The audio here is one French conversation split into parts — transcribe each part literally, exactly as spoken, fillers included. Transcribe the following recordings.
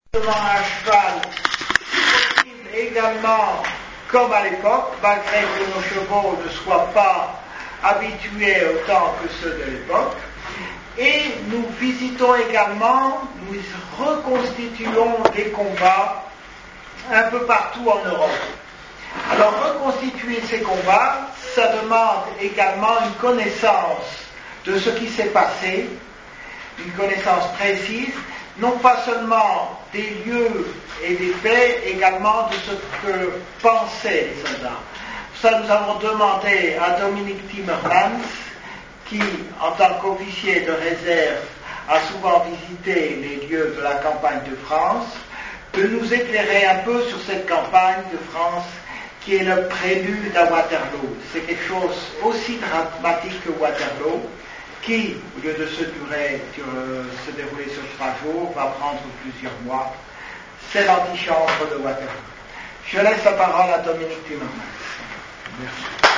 Un cheval possible également, comme à l'époque, malgré que nos chevaux ne soient pas habitués autant que ceux de l'époque. Et nous visitons également, nous reconstituons des combats un peu partout en Europe. Alors reconstituer ces combats, ça demande également une connaissance de ce qui s'est passé, une connaissance précise, non pas seulement des lieux et des faits, également de ce que pensaient les soldats. Pour ça, nous avons demandé à Dominique Timmermans, qui, en tant qu'officier de réserve, a souvent visité les lieux de la campagne de France, de nous éclairer un peu sur cette campagne de France qui est le prélude à Waterloo. C'est quelque chose aussi dramatique que Waterloo, qui, au lieu de se, durer, de se dérouler sur trois jours, va prendre plusieurs mois. C'est l'antichambre de Waterloo. Je laisse la parole à Dominique Timmermans. Merci.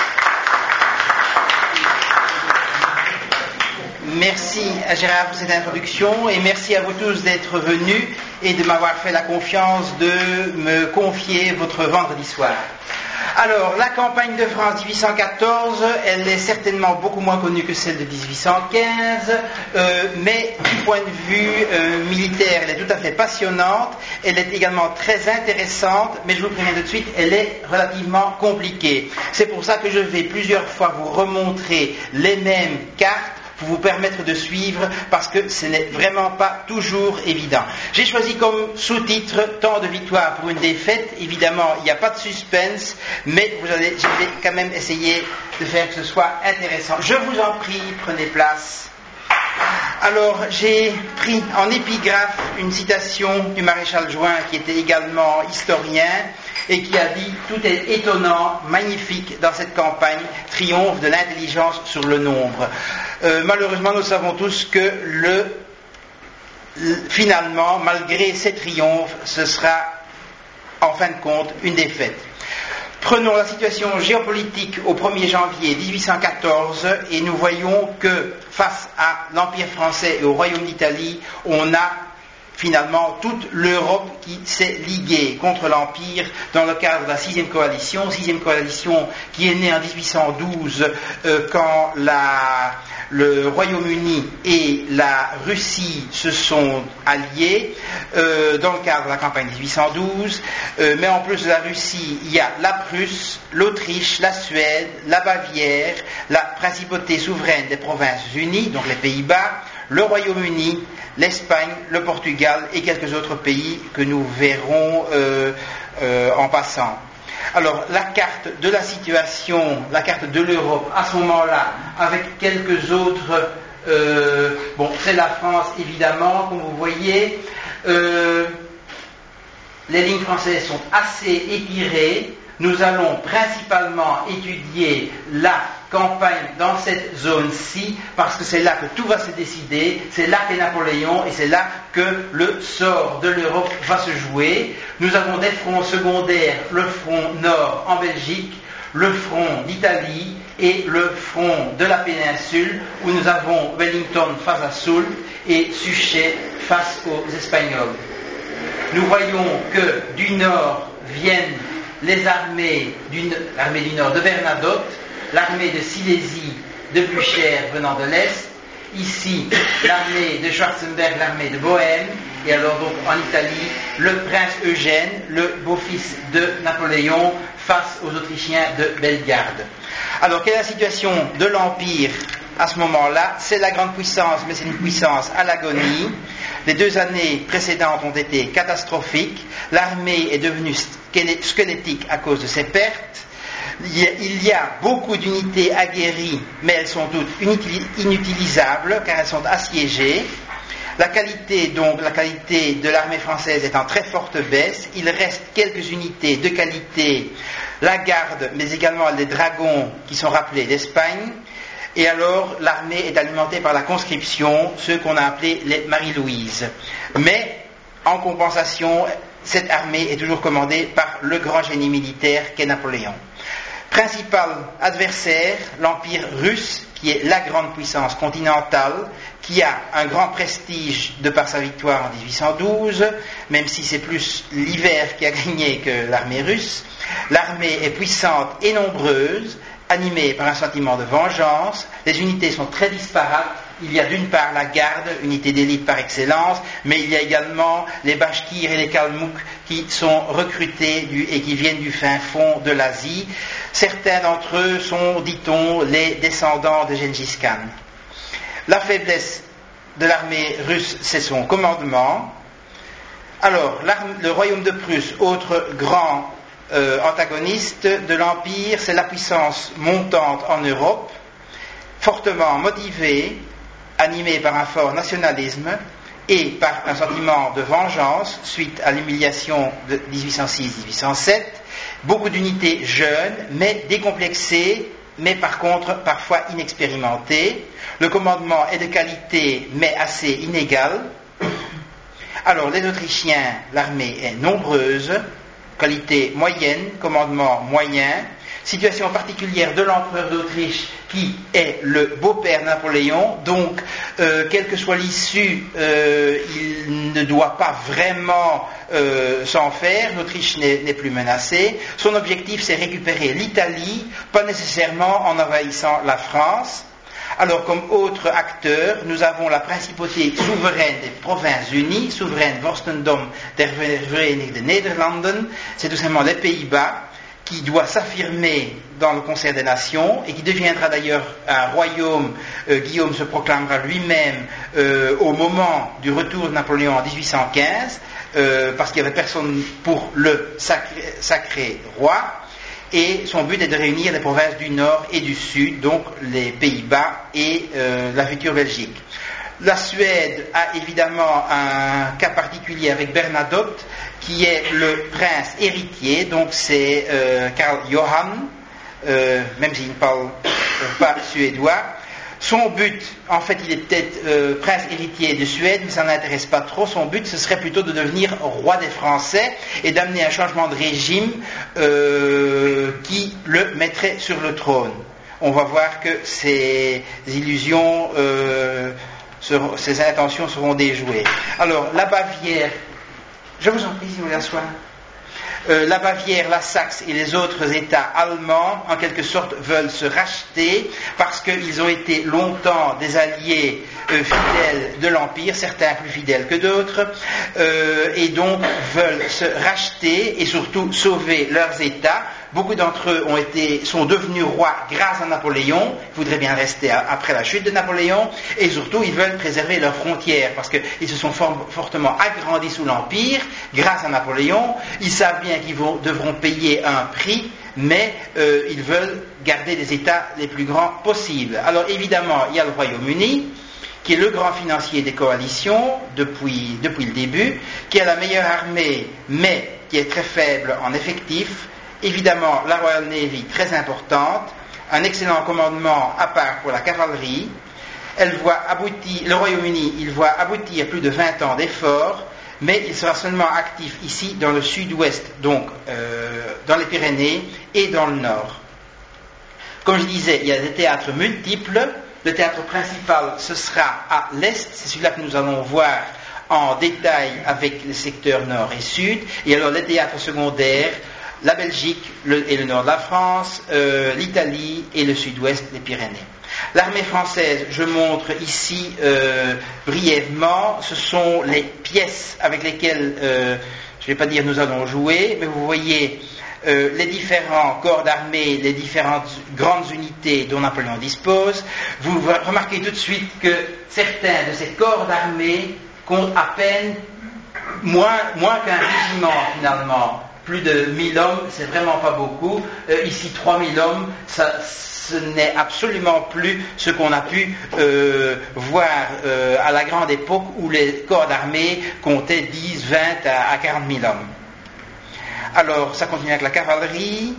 Merci à Gérard pour cette introduction et merci à vous tous d'être venus et de m'avoir fait la confiance de me confier votre vendredi soir. Alors, la campagne de France dix-huit cent quatorze, elle est certainement beaucoup moins connue que celle de dix-huit cent quinze, euh, mais du point de vue euh, militaire, elle est tout à fait passionnante, elle est également très intéressante, mais je vous préviens tout de suite, elle est relativement compliquée. C'est pour ça que je vais plusieurs fois vous remontrer les mêmes cartes, pour vous permettre de suivre, parce que ce n'est vraiment pas toujours évident. J'ai choisi comme sous-titre « Temps de victoire pour une défaite ». Évidemment, il n'y a pas de suspense, mais vous allez, je vais quand même essayer de faire que ce soit intéressant. Je vous en prie, prenez place. Alors, j'ai pris en épigraphe une citation du maréchal Juin, qui était également historien, et qui a dit « Tout est étonnant, magnifique dans cette campagne, triomphe de l'intelligence sur le nombre ». Euh, malheureusement, nous savons tous que le, le, finalement, malgré ces triomphes, ce sera en fin de compte une défaite. Prenons la situation géopolitique au premier janvier dix-huit cent quatorze et nous voyons que face à l'Empire français et au Royaume d'Italie, on a finalement toute l'Europe qui s'est liguée contre l'Empire dans le cadre de la sixième coalition, sixième coalition qui est née en dix-huit cent douze euh, quand la, le Royaume-Uni et la Russie se sont alliés euh, dans le cadre de la campagne dix-huit cent douze, euh, mais en plus de la Russie, il y a la Prusse, l'Autriche, la Suède, la Bavière, la principauté souveraine des Provinces-Unies, donc les Pays-Bas, le Royaume-Uni, l'Espagne, le Portugal et quelques autres pays que nous verrons euh, euh, en passant. Alors, la carte de la situation, la carte de l'Europe à ce moment-là, avec quelques autres, euh, bon, c'est la France évidemment, comme vous voyez, euh, les lignes françaises sont assez étirées. Nous allons principalement étudier la campagne dans cette zone-ci, parce que c'est là que tout va se décider, c'est là qu'est Napoléon, et c'est là que le sort de l'Europe va se jouer. Nous avons des fronts secondaires, le front nord en Belgique, le front d'Italie et le front de la péninsule, où nous avons Wellington face à Soult et Suchet face aux Espagnols. Nous voyons que du nord viennent les armées du, l'armée du nord de Bernadotte, l'armée de Silésie de Blücher venant de l'Est, ici l'armée de Schwarzenberg, l'armée de Bohême, et alors donc en Italie, le prince Eugène, le beau-fils de Napoléon, face aux Autrichiens de Bellegarde. Alors quelle est la situation de l'Empire à ce moment-là? C'est la grande puissance, mais c'est une puissance à l'agonie. Les deux années précédentes ont été catastrophiques. L'armée est devenue squelettique à cause de ses pertes. Il y a beaucoup d'unités aguerries, mais elles sont toutes inutilisables car elles sont assiégées. La qualité, donc, la qualité de l'armée française est en très forte baisse. Il reste quelques unités de qualité, la garde, mais également les dragons qui sont rappelés d'Espagne. Et alors, l'armée est alimentée par la conscription, ceux qu'on a appelés les Marie-Louise. Mais, en compensation, cette armée est toujours commandée par le grand génie militaire qu'est Napoléon. Principal adversaire, l'Empire russe, qui est la grande puissance continentale, qui a un grand prestige de par sa victoire en dix-huit cent douze, même si c'est plus l'hiver qui a gagné que l'armée russe. L'armée est puissante et nombreuse, animée par un sentiment de vengeance. Les unités sont très disparates. Il y a d'une part la garde, unité d'élite par excellence, mais il y a également les Bachkirs et les Kalmouks qui sont recrutés du, et qui viennent du fin fond de l'Asie. Certains d'entre eux sont, dit-on, les descendants de Gengis Khan. La faiblesse de l'armée russe, c'est son commandement. Alors, le royaume de Prusse, autre grand euh, antagoniste de l'Empire, c'est la puissance montante en Europe, fortement motivée, animée par un fort nationalisme et par un sentiment de vengeance suite à l'humiliation de dix-huit cent six dix-huit cent sept, beaucoup d'unités jeunes, mais décomplexées, mais par contre parfois inexpérimentées. Le commandement est de qualité, mais assez inégal. Alors les Autrichiens, l'armée est nombreuse, qualité moyenne, commandement moyen. Situation particulière de l'empereur d'Autriche qui est le beau-père Napoléon, donc euh, quelle que soit l'issue, euh, il ne doit pas vraiment euh, s'en faire, l'Autriche n'est, n'est plus menacée. Son objectif c'est récupérer l'Italie, pas nécessairement en envahissant la France. Alors comme autre acteur, nous avons la principauté souveraine des Provinces-Unies, souveraine Vorstendom der Verenigde Nederlanden, c'est tout simplement les Pays-Bas, qui doit s'affirmer dans le concert des nations et qui deviendra d'ailleurs un royaume. Euh, Guillaume se proclamera lui-même euh, au moment du retour de Napoléon en dix-huit cent quinze, euh, parce qu'il n'y avait personne pour le sacré, sacré roi, et son but est de réunir les provinces du Nord et du Sud, donc les Pays-Bas et euh, la future Belgique. La Suède a évidemment un cas particulier avec Bernadotte, qui est le prince héritier, donc c'est euh, Karl Johan, euh, même s'il ne parle euh, pas suédois. Son but, en fait, il est peut-être euh, prince héritier de Suède, mais ça n'intéresse pas trop. Son but, ce serait plutôt de devenir roi des Français et d'amener un changement de régime euh, qui le mettrait sur le trône. On va voir que ces illusions, euh, seront, ces intentions seront déjouées. Alors, la Bavière. Je vous en prie, si vous voulez asseoir. Euh, la Bavière, la Saxe et les autres États allemands, en quelque sorte, veulent se racheter parce qu'ils ont été longtemps des alliés euh, fidèles de l'Empire, certains plus fidèles que d'autres, euh, et donc veulent se racheter et surtout sauver leurs États. Beaucoup d'entre eux ont été, sont devenus rois grâce à Napoléon, ils voudraient bien rester à, après la chute de Napoléon, et surtout ils veulent préserver leurs frontières, parce qu'ils se sont for, fortement agrandis sous l'Empire, grâce à Napoléon. Ils savent bien qu'ils vont, devront payer un prix, mais euh, ils veulent garder les États les plus grands possibles. Alors évidemment, il y a le Royaume-Uni, qui est le grand financier des coalitions depuis, depuis le début, qui a la meilleure armée, mais qui est très faible en effectif. Évidemment, la Royal Navy, très importante, un excellent commandement à part pour la cavalerie. Elle voit aboutir, le Royaume-Uni, il voit aboutir plus de vingt ans d'efforts, mais il sera seulement actif ici dans le sud-ouest, donc euh, dans les Pyrénées et dans le nord. Comme je disais, il y a des théâtres multiples. Le théâtre principal, ce sera à l'est, c'est celui-là que nous allons voir en détail avec les secteurs nord et sud. Et alors les théâtres secondaires, la Belgique le, et le nord de la France, euh, l'Italie et le sud-ouest des Pyrénées. L'armée française, je montre ici euh, brièvement, ce sont les pièces avec lesquelles, euh, je ne vais pas dire nous allons jouer, mais vous voyez euh, les différents corps d'armée, les différentes grandes unités dont Napoléon dispose. Vous remarquez tout de suite que certains de ces corps d'armée comptent à peine moins, moins qu'un régiment finalement. Plus de mille hommes, c'est vraiment pas beaucoup. Euh, ici, trois mille hommes, ça, ce n'est absolument plus ce qu'on a pu euh, voir euh, à la grande époque où les corps d'armée comptaient dix, vingt à, à quarante mille hommes. Alors, ça continue avec la cavalerie.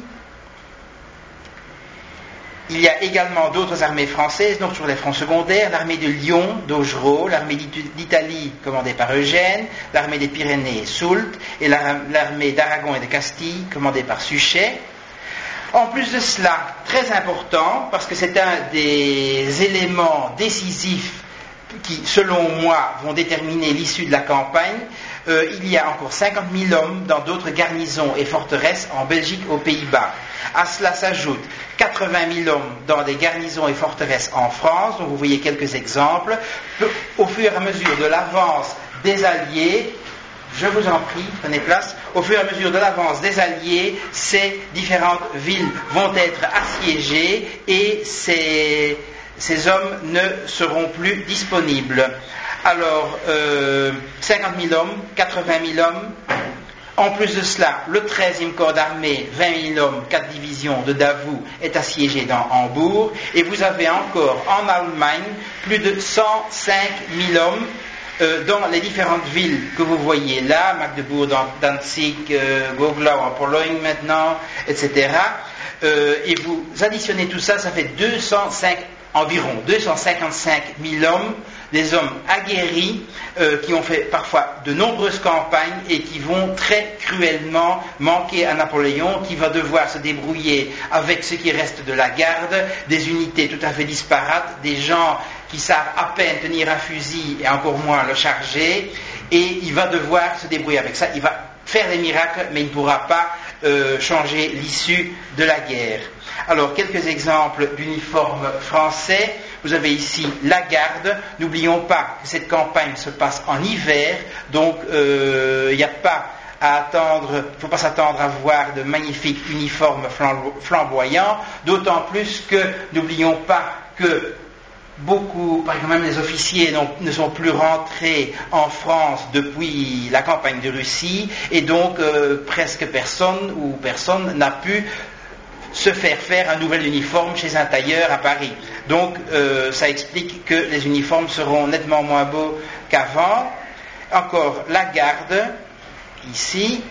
Il y a également d'autres armées françaises, donc sur les fronts secondaires, l'armée de Lyon, d'Augereau, l'armée d'Italie commandée par Eugène, l'armée des Pyrénées, Soult, et l'armée d'Aragon et de Castille commandée par Suchet. En plus de cela, très important, parce que c'est un des éléments décisifs qui, selon moi, vont déterminer l'issue de la campagne, euh, il y a encore cinquante mille hommes dans d'autres garnisons et forteresses en Belgique, aux Pays-Bas. À cela s'ajoutent quatre-vingt mille hommes dans des garnisons et forteresses en France, dont vous voyez quelques exemples. Au fur et à mesure de l'avance des Alliés, je vous en prie, prenez place, au fur et à mesure de l'avance des Alliés, ces différentes villes vont être assiégées et ces... ces hommes ne seront plus disponibles. Alors, euh, cinquante mille hommes, quatre-vingt mille hommes. En plus de cela, le treizième corps d'armée, vingt mille hommes, quatre divisions de Davout, est assiégé dans Hambourg. Et vous avez encore en Allemagne plus de cent cinq mille hommes euh, dans les différentes villes que vous voyez là, Magdebourg, Danzig, euh, Goglau en Pologne maintenant, et cetera. Euh, et vous additionnez tout ça, ça fait deux cent cinq environ deux cent cinquante-cinq mille hommes, des hommes aguerris, euh, qui ont fait parfois de nombreuses campagnes et qui vont très cruellement manquer à Napoléon, qui va devoir se débrouiller avec ce qui reste de la garde, des unités tout à fait disparates, des gens qui savent à peine tenir un fusil et encore moins le charger, et il va devoir se débrouiller avec ça. Il va faire des miracles, mais il ne pourra pas euh, changer l'issue de la guerre. Alors, quelques exemples d'uniformes français. Vous avez ici la garde. N'oublions pas que cette campagne se passe en hiver, donc il euh, n'y a pas à attendre, il ne faut pas s'attendre à voir de magnifiques uniformes flamboyants, d'autant plus que, n'oublions pas que beaucoup, par exemple même les officiers ne sont plus rentrés en France depuis la campagne de Russie, et donc euh, presque personne ou personne n'a pu se faire faire un nouvel uniforme chez un tailleur à Paris. Donc euh, ça explique que les uniformes seront nettement moins beaux qu'avant. Encore la garde, ici,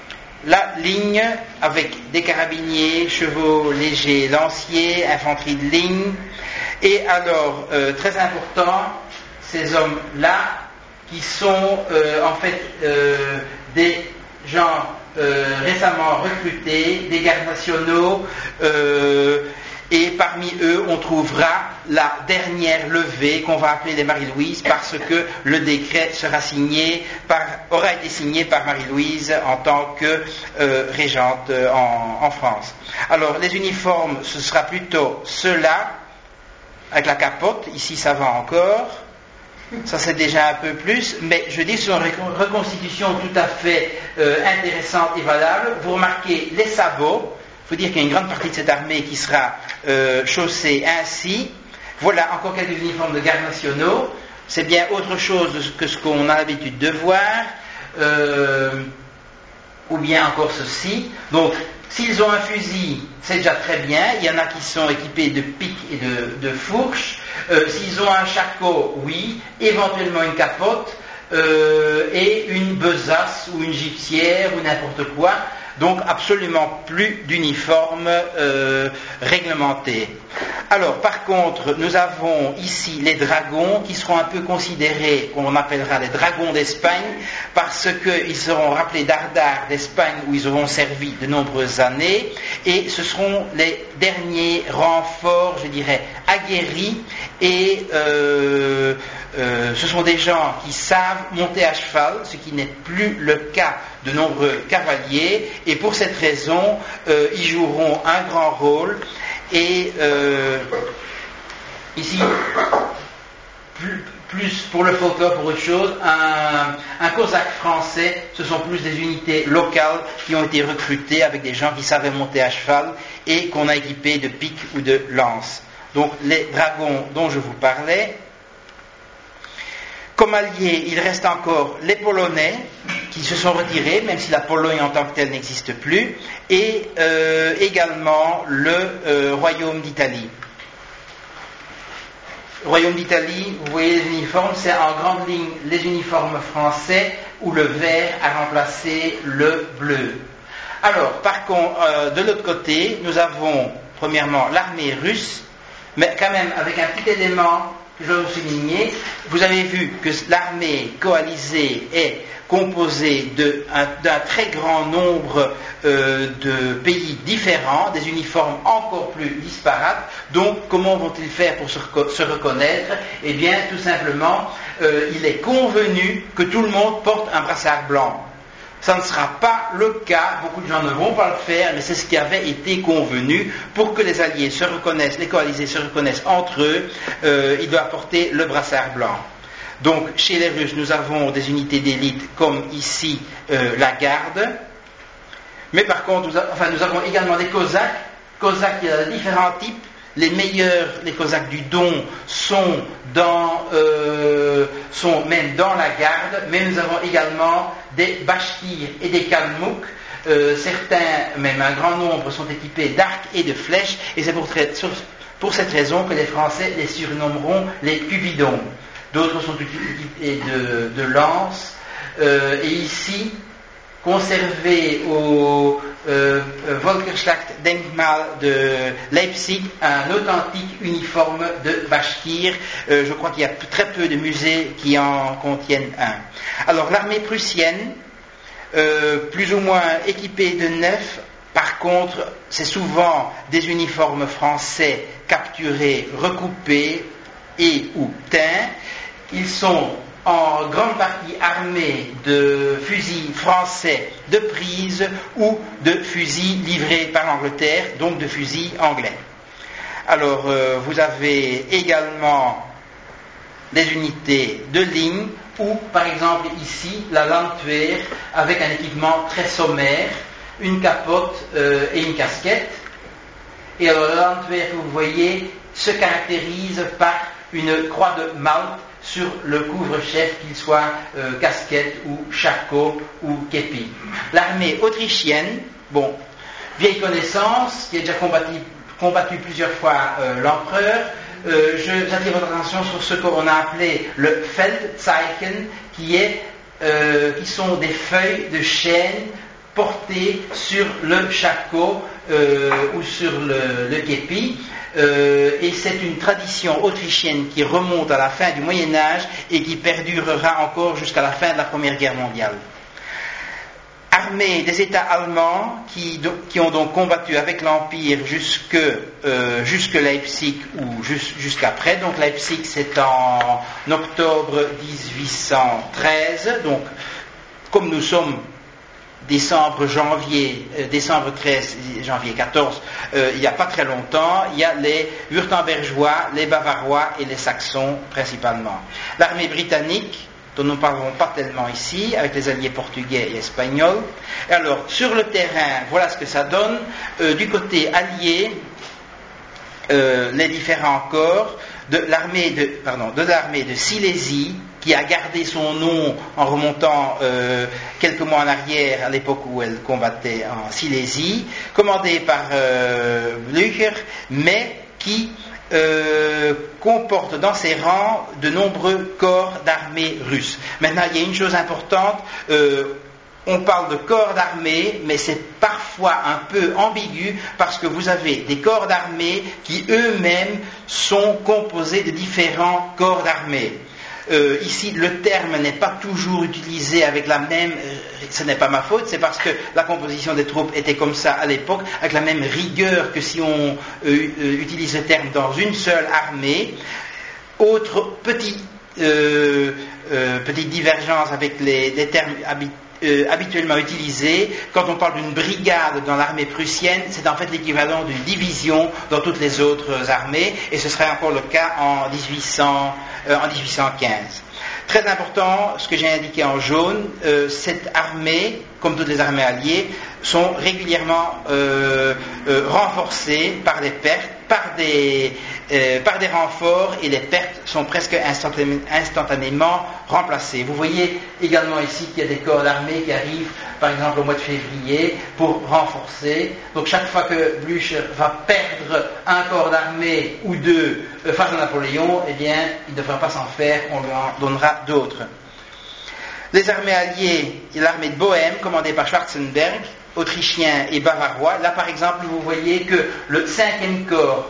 la ligne avec des carabiniers, chevaux légers, lanciers, infanterie de ligne. Et alors, euh, très important, ces hommes-là, qui sont euh, en fait euh, des gens euh, récemment recrutés, des gardes nationaux, euh, et parmi eux, on trouvera la dernière levée qu'on va appeler les Marie-Louise, parce que le décret sera signé par, aura été signé par Marie-Louise en tant que euh, régente euh, en, en France. Alors, les uniformes, ce sera plutôt ceux-là, avec la capote, ici ça va encore, ça c'est déjà un peu plus, mais je dis sur une reconstitution tout à fait euh, intéressante et valable. Vous remarquez les sabots, il faut dire qu'il y a une grande partie de cette armée qui sera euh, chaussée ainsi. Voilà encore quelques uniformes de gardes nationaux, c'est bien autre chose que ce qu'on a l'habitude de voir, euh, ou bien encore ceci. Donc, s'ils ont un fusil, c'est déjà très bien. Il y en a qui sont équipés de piques et de, de fourches. Euh, s'ils ont un shako, oui. Éventuellement une capote euh, et une besace ou une gipsière ou n'importe quoi. Donc absolument plus d'uniforme euh, réglementé. Alors par contre, nous avons ici les dragons qui seront un peu considérés, qu'on appellera les dragons d'Espagne, parce qu'ils seront rappelés d'Ardar d'Espagne où ils auront servi de nombreuses années, et ce seront les derniers renforts, je dirais, aguerris, et euh, euh, ce sont des gens qui savent monter à cheval, ce qui n'est plus le cas de nombreux cavaliers, et pour cette raison, euh, ils joueront un grand rôle. Et euh, ici, plus, plus pour le folklore, pour autre chose, un, un cosaque français, ce sont plus des unités locales qui ont été recrutées avec des gens qui savaient monter à cheval et qu'on a équipés de piques ou de lances. Donc les dragons dont je vous parlais. Comme alliés, il reste encore les Polonais qui se sont retirés, même si la Pologne en tant que telle n'existe plus, et euh, également le euh, Royaume d'Italie. Le Royaume d'Italie, vous voyez les uniformes, c'est en grande ligne les uniformes français où le vert a remplacé le bleu. Alors, par contre, euh, de l'autre côté, nous avons premièrement l'armée russe, mais quand même avec un petit élément que je vais vous souligner. Vous avez vu que l'armée coalisée est composé de, un, d'un très grand nombre euh, de pays différents, des uniformes encore plus disparates. Donc, comment vont-ils faire pour se, reco- se reconnaître? Eh bien, tout simplement, euh, il est convenu que tout le monde porte un brassard blanc. Ça ne sera pas le cas, beaucoup de gens ne vont pas le faire, mais c'est ce qui avait été convenu. Pour que les alliés se reconnaissent, les coalisés se reconnaissent entre eux, euh, ils doivent porter le brassard blanc. Donc chez les Russes, nous avons des unités d'élite comme ici euh, la garde, mais par contre, nous, a, enfin, nous avons également des Cosaques. Cosaques, il y a différents types. Les meilleurs, les Cosaques du Don, sont, dans, euh, sont même dans la garde, mais nous avons également des Bashkirs et des Kalmouks. Euh, certains, même un grand nombre, sont équipés d'arcs et de flèches, et c'est pour, pour cette raison que les Français les surnommeront les Cupidons. D'autres sont équipés de, de lances, euh, et ici, conservé au euh, Volkerschlachtdenkmal de Leipzig, un authentique uniforme de Bashkir. Euh, je crois qu'il y a très peu de musées qui en contiennent un. Alors l'armée prussienne, euh, plus ou moins équipée de neuf, par contre, c'est souvent des uniformes français capturés, recoupés et ou teints. Ils sont en grande partie armés de fusils français de prise ou de fusils livrés par l'Angleterre, donc de fusils anglais. Alors, euh, vous avez également des unités de ligne ou, par exemple, ici, la Landwehr avec un équipement très sommaire, une capote euh, et une casquette. Et alors, la Landwehr que vous voyez se caractérise par une croix de Malte sur le couvre-chef, qu'il soit euh, casquette ou shako ou képi. L'armée autrichienne, bon, vieille connaissance, qui a déjà combattu, combattu plusieurs fois euh, l'empereur. Euh, je, j'attire votre attention sur ce qu'on a appelé le Feldzeichen, qui, est, euh, qui sont des feuilles de chêne portées sur le shako euh, ou sur le, le képi. Euh, et c'est une tradition autrichienne qui remonte à la fin du Moyen-Âge et qui perdurera encore jusqu'à la fin de la Première Guerre mondiale. Armée des États allemands qui, qui ont donc combattu avec l'Empire jusque, euh, jusque Leipzig ou jus, jusqu'après. Donc Leipzig c'est en octobre dix-huit cent treize. Donc comme nous sommes décembre, janvier, euh, décembre treize, janvier quatorze, euh, il n'y a pas très longtemps, il y a les Wurtembergeois, les Bavarois et les Saxons principalement. L'armée britannique, dont nous ne parlerons pas tellement ici, avec les alliés portugais et espagnols. Et alors, sur le terrain, voilà ce que ça donne. Euh, du côté allié, euh, les différents corps de l'armée de, pardon, de l'armée de Silésie, qui a gardé son nom en remontant euh, quelques mois en arrière, à l'époque où elle combattait en Silésie, commandée par euh, Blücher, mais qui euh, comporte dans ses rangs de nombreux corps d'armée russes. Maintenant, il y a une chose importante, euh, on parle de corps d'armée, mais c'est parfois un peu ambigu parce que vous avez des corps d'armée qui eux-mêmes sont composés de différents corps d'armée. Euh, ici, le terme n'est pas toujours utilisé avec la même, euh, ce n'est pas ma faute, c'est parce que la composition des troupes était comme ça à l'époque, avec la même rigueur que si on euh, euh, utilise le terme dans une seule armée. Autre petit, euh, euh, petite divergence avec les, les termes habituels. Euh, habituellement utilisé, quand on parle d'une brigade dans l'armée prussienne, c'est en fait l'équivalent d'une division dans toutes les autres armées, et ce serait encore le cas en, dix-huit cents, euh, en dix-huit cent quinze. Très important, ce que j'ai indiqué en jaune, euh, cette armée, comme toutes les armées alliées, sont régulièrement euh, euh, renforcées par des pertes, par des, euh, par des renforts, et les pertes sont presque instantané, instantanément remplacées. Vous voyez également ici qu'il y a des corps d'armée qui arrivent, par exemple au mois de février, pour renforcer. Donc chaque fois que Blücher va perdre un corps d'armée ou deux euh, face à Napoléon, eh bien, il ne devra pas s'en faire, on lui en donnera d'autres. Les armées alliées, l'armée de Bohême, commandée par Schwarzenberg, autrichien et bavarois. Là, par exemple, vous voyez que le cinquième corps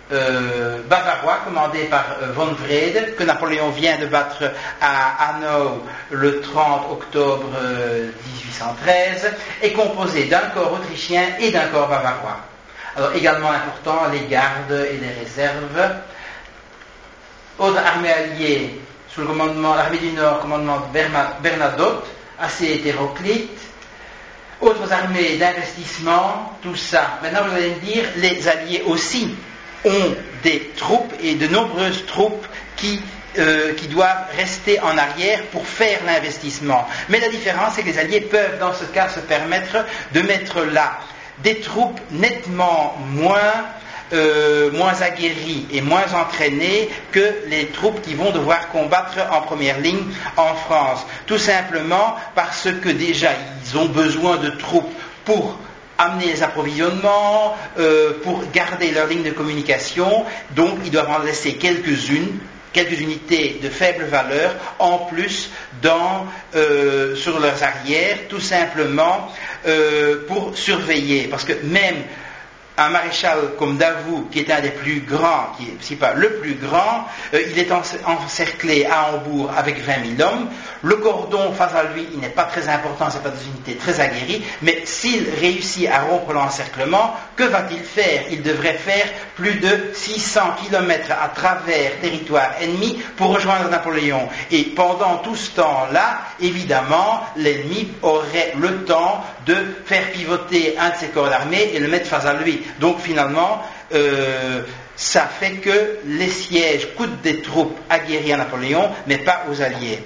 euh, bavarois commandé par euh, von Wrede, que Napoléon vient de battre à Hanau le trente octobre euh, dix-huit cent treize, est composé d'un corps autrichien et d'un corps bavarois. Alors également important, les gardes et les réserves. Autre armée alliée sous le commandement, l'armée du Nord, commandement de Bernadotte, assez hétéroclite. Autres armées d'investissement, tout ça. Maintenant vous allez me dire, les alliés aussi ont des troupes et de nombreuses troupes qui, euh, qui doivent rester en arrière pour faire l'investissement. Mais la différence, c'est que les alliés peuvent dans ce cas se permettre de mettre là des troupes nettement moins, euh, moins aguerries et moins entraînées que les troupes qui vont devoir combattre en première ligne en France. Tout simplement parce que déjà ils ont besoin de troupes pour amener les approvisionnements, euh, pour garder leur ligne de communication, donc ils doivent en laisser quelques-unes, quelques unités de faible valeur en plus dans, euh, sur leurs arrières, tout simplement euh, pour surveiller, parce que même un maréchal comme Davout, qui est un des plus grands, qui est, si pas le plus grand, euh, il est encerclé à Hambourg avec vingt mille hommes. Le cordon face à lui, il n'est pas très important, ce n'est pas des unités très aguerries, mais s'il réussit à rompre l'encerclement, que va-t-il faire? Il devrait faire plus de six cents kilomètres à travers territoire ennemi pour rejoindre Napoléon. Et pendant tout ce temps-là, évidemment, l'ennemi aurait le temps de faire pivoter un de ses corps d'armée et le mettre face à lui. Donc finalement, euh, ça fait que les sièges coûtent des troupes aguerries à Napoléon, mais pas aux Alliés.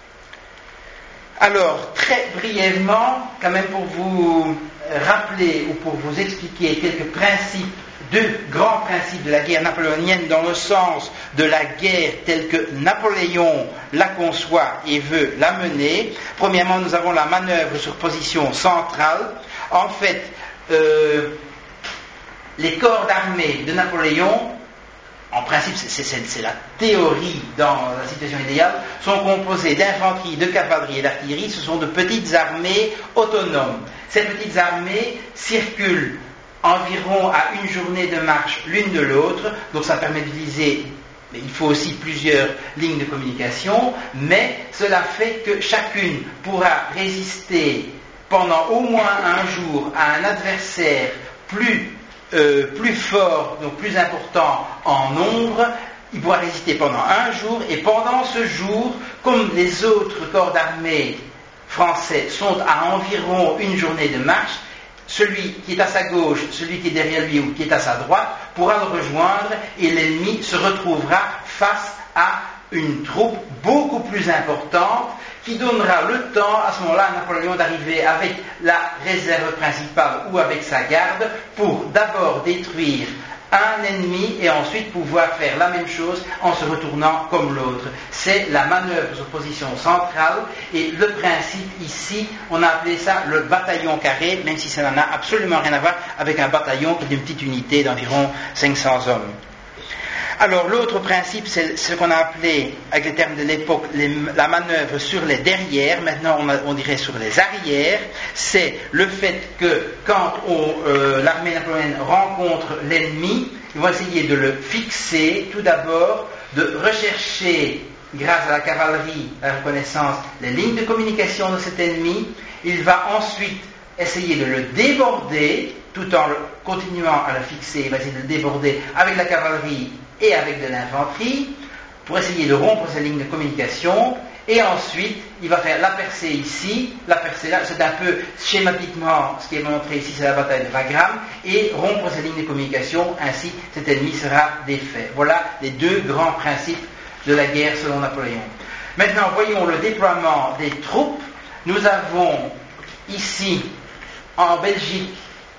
Alors, très brièvement, quand même pour vous rappeler ou pour vous expliquer quelques principes, deux grands principes de la guerre napoléonienne dans le sens de la guerre telle que Napoléon la conçoit et veut la mener. Premièrement, nous avons la manœuvre sur position centrale. En fait, euh, les corps d'armée de Napoléon, en principe c'est, c'est, c'est la théorie dans la situation idéale, sont composés d'infanterie, de cavalerie et d'artillerie. Ce sont de petites armées autonomes. Ces petites armées circulent environ à une journée de marche l'une de l'autre, donc ça permet d'utiliser, mais il faut aussi plusieurs lignes de communication, mais cela fait que chacune pourra résister pendant au moins un jour à un adversaire plus Euh, plus fort, donc plus important en nombre. Il pourra résister pendant un jour, et pendant ce jour, comme les autres corps d'armée français sont à environ une journée de marche, celui qui est à sa gauche, celui qui est derrière lui ou qui est à sa droite, pourra le rejoindre, et l'ennemi se retrouvera face à une troupe beaucoup plus importante, qui donnera le temps à ce moment-là à Napoléon d'arriver avec la réserve principale ou avec sa garde pour d'abord détruire un ennemi et ensuite pouvoir faire la même chose en se retournant comme l'autre. C'est la manœuvre sur position centrale, et le principe ici, on a appelé ça le bataillon carré, même si ça n'en a absolument rien à voir avec un bataillon qui est une petite unité d'environ cinq cents hommes. Alors l'autre principe, c'est ce qu'on a appelé, avec les termes de l'époque, les, la manœuvre sur les derrières. Maintenant on, a, on dirait sur les arrières. C'est le fait que quand on, euh, l'armée napoléonienne rencontre l'ennemi, ils vont essayer de le fixer tout d'abord, de rechercher, grâce à la cavalerie, la reconnaissance, les lignes de communication de cet ennemi. Il va ensuite essayer de le déborder, tout en le, continuant à le fixer. Il va essayer de le déborder avec la cavalerie et avec de l'infanterie, pour essayer de rompre ces lignes de communication, et ensuite il va faire la percée ici, la percée là, c'est un peu schématiquement ce qui est montré ici, c'est la bataille de Wagram, et rompre ces lignes de communication, ainsi cet ennemi sera défait. Voilà les deux grands principes de la guerre selon Napoléon. Maintenant voyons le déploiement des troupes. Nous avons ici en Belgique,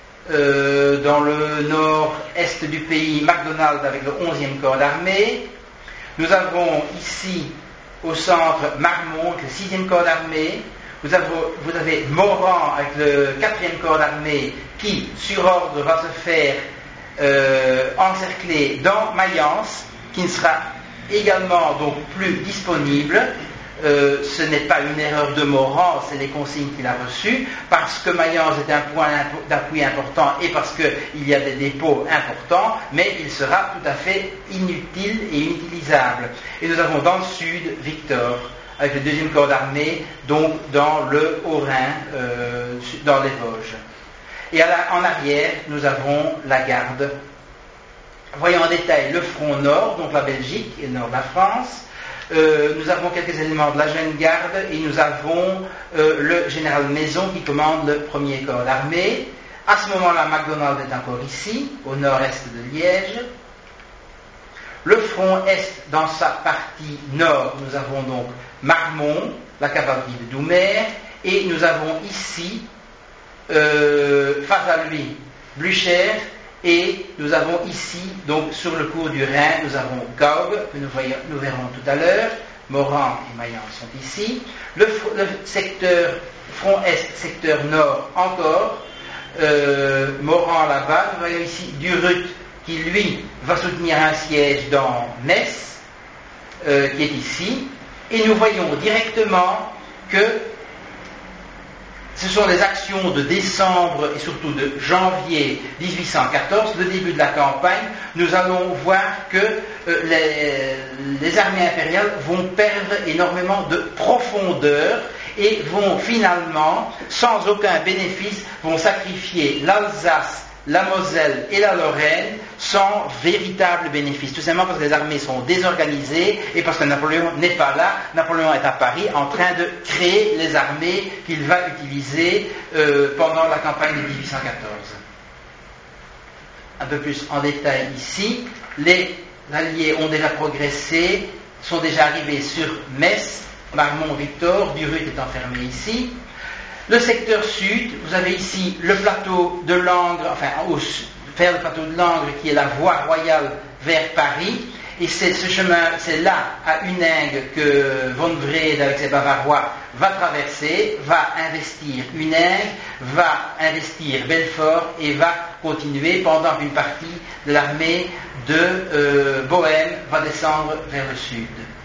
Euh, dans le nord-est du pays, MacDonald avec le onzième corps d'armée. Nous avons ici au centre Marmont avec le sixième corps d'armée. Vous avez, vous avez Morand avec le quatrième corps d'armée qui, sur ordre, va se faire euh, encercler dans Mayence, qui ne sera également donc plus disponible. euh, ce n'est pas une erreur de Morand, c'est les consignes qu'il a reçues, parce que Mayence est un point d'appui important et parce qu'il y a des dépôts importants, mais il sera tout à fait inutile et inutilisable. Et nous avons dans le sud Victor, avec le deuxième corps d'armée, donc dans le Haut-Rhin, euh, dans les Vosges. Et à la, en arrière, nous avons la garde. Voyons en détail le front nord, donc la Belgique et le nord de la France. Euh, nous avons quelques éléments de la jeune garde et nous avons euh, le général Maison qui commande le premier corps d'armée. À ce moment-là, MacDonald est encore ici, au nord-est de Liège. Le front est, dans sa partie nord, nous avons donc Marmont, la cavalerie de Doumer, et nous avons ici, euh, face à lui, Blücher, et nous avons ici, donc sur le cours du Rhin, nous avons Gaube, que nous, voyons, nous verrons tout à l'heure, Morand et Mayence sont ici. Le, le secteur front est, secteur nord encore, euh, Morand là-bas, nous voyons ici Durutte qui lui va soutenir un siège dans Metz, euh, qui est ici, et nous voyons directement que ce sont les actions de décembre et surtout de janvier dix-huit cent quatorze, le début de la campagne. Nous allons voir que euh, les, les armées impériales vont perdre énormément de profondeur et vont finalement, sans aucun bénéfice, vont sacrifier l'Alsace, la Moselle et la Lorraine sans véritable bénéfice, tout simplement parce que les armées sont désorganisées et parce que Napoléon n'est pas là. Napoléon est à Paris en train de créer les armées qu'il va utiliser euh, pendant la campagne de dix-huit cent quatorze. Un peu plus en détail ici, les alliés ont déjà progressé, sont déjà arrivés sur Metz, Marmont, Victor, Durutte est enfermé ici. Le secteur sud, vous avez ici le plateau de Langres, enfin au vers le plateau de Langres qui est la voie royale vers Paris, et c'est ce chemin, c'est là à Huningue que von Wrede avec ses Bavarois va traverser, va investir Huningue, va investir Belfort et va continuer pendant qu'une partie de l'armée de euh, Bohême va descendre vers le sud.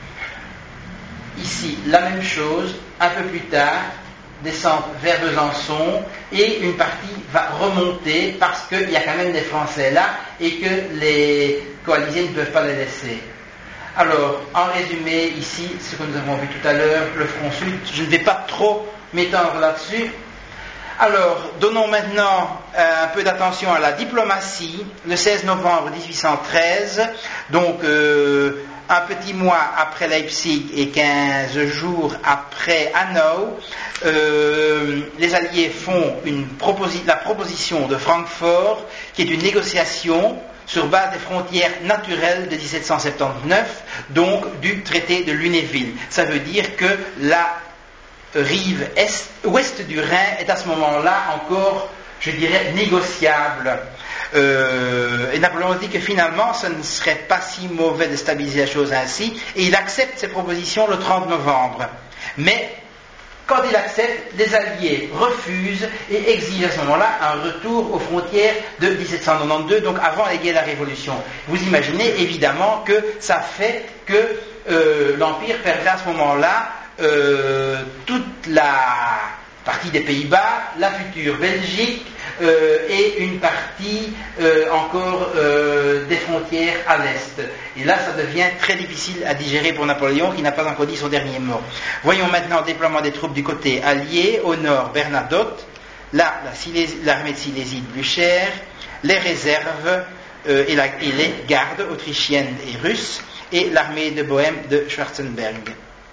Ici, la même chose, un peu plus tard, descendre vers Besançon et une partie va remonter parce qu'il y a quand même des Français là et que les coalisés ne peuvent pas les laisser. Alors, en résumé, ici, ce que nous avons vu tout à l'heure, le front sud, je ne vais pas trop m'étendre là-dessus. Alors, donnons maintenant euh, un peu d'attention à la diplomatie. Le seize novembre dix-huit cent treize, donc euh, un petit mois après Leipzig et quinze jours après Hanau, euh, les Alliés font une proposi- la proposition de Francfort, qui est une négociation sur base des frontières naturelles de dix-sept cent soixante-dix-neuf, donc du traité de Lunéville. Ça veut dire que la rive est, ouest du Rhin est à ce moment-là encore, je dirais, négociable. Euh, et Napoléon dit que finalement ce ne serait pas si mauvais de stabiliser la chose ainsi, et il accepte ces propositions le trente novembre. Mais quand il accepte, les Alliés refusent et exigent à ce moment-là un retour aux frontières de dix-sept cent quatre-vingt-douze, donc avant les guerres de la Révolution. Vous imaginez évidemment que ça fait que euh, l'Empire perdrait à ce moment-là euh, toute la partie des Pays-Bas, la future Belgique, Euh, et une partie euh, encore euh, des frontières à l'est. Et là, ça devient très difficile à digérer pour Napoléon, qui n'a pas encore dit son dernier mot. Voyons maintenant le déploiement des troupes du côté allié. Au nord, Bernadotte, là, la Silésie, l'armée de Silésie de Blücher, les réserves euh, et, la, et les gardes autrichiennes et russes, et l'armée de Bohême de Schwarzenberg.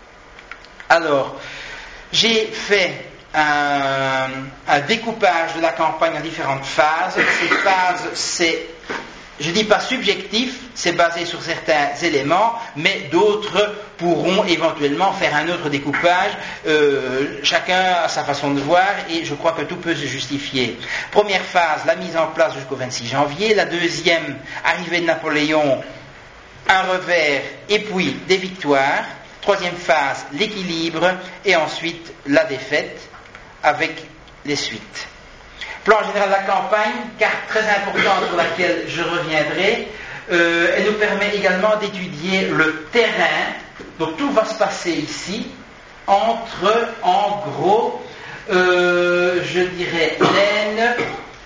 Alors, j'ai fait Un, un découpage de la campagne en différentes phases. Ces phases, c'est, je ne dis pas subjectif, c'est basé sur certains éléments, mais d'autres pourront éventuellement faire un autre découpage. Euh, chacun a sa façon de voir et je crois que tout peut se justifier. Première phase, la mise en place jusqu'au vingt-six janvier. La deuxième, arrivée de Napoléon, un revers et puis des victoires. Troisième phase, l'équilibre et ensuite la défaite, avec les suites. Plan général de la campagne, carte très importante sur laquelle je reviendrai, euh, elle nous permet également d'étudier le terrain, donc tout va se passer ici, entre, en gros, euh, je dirais l'Aisne,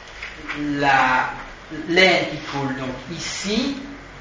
la l'Aisne qui coule donc ici,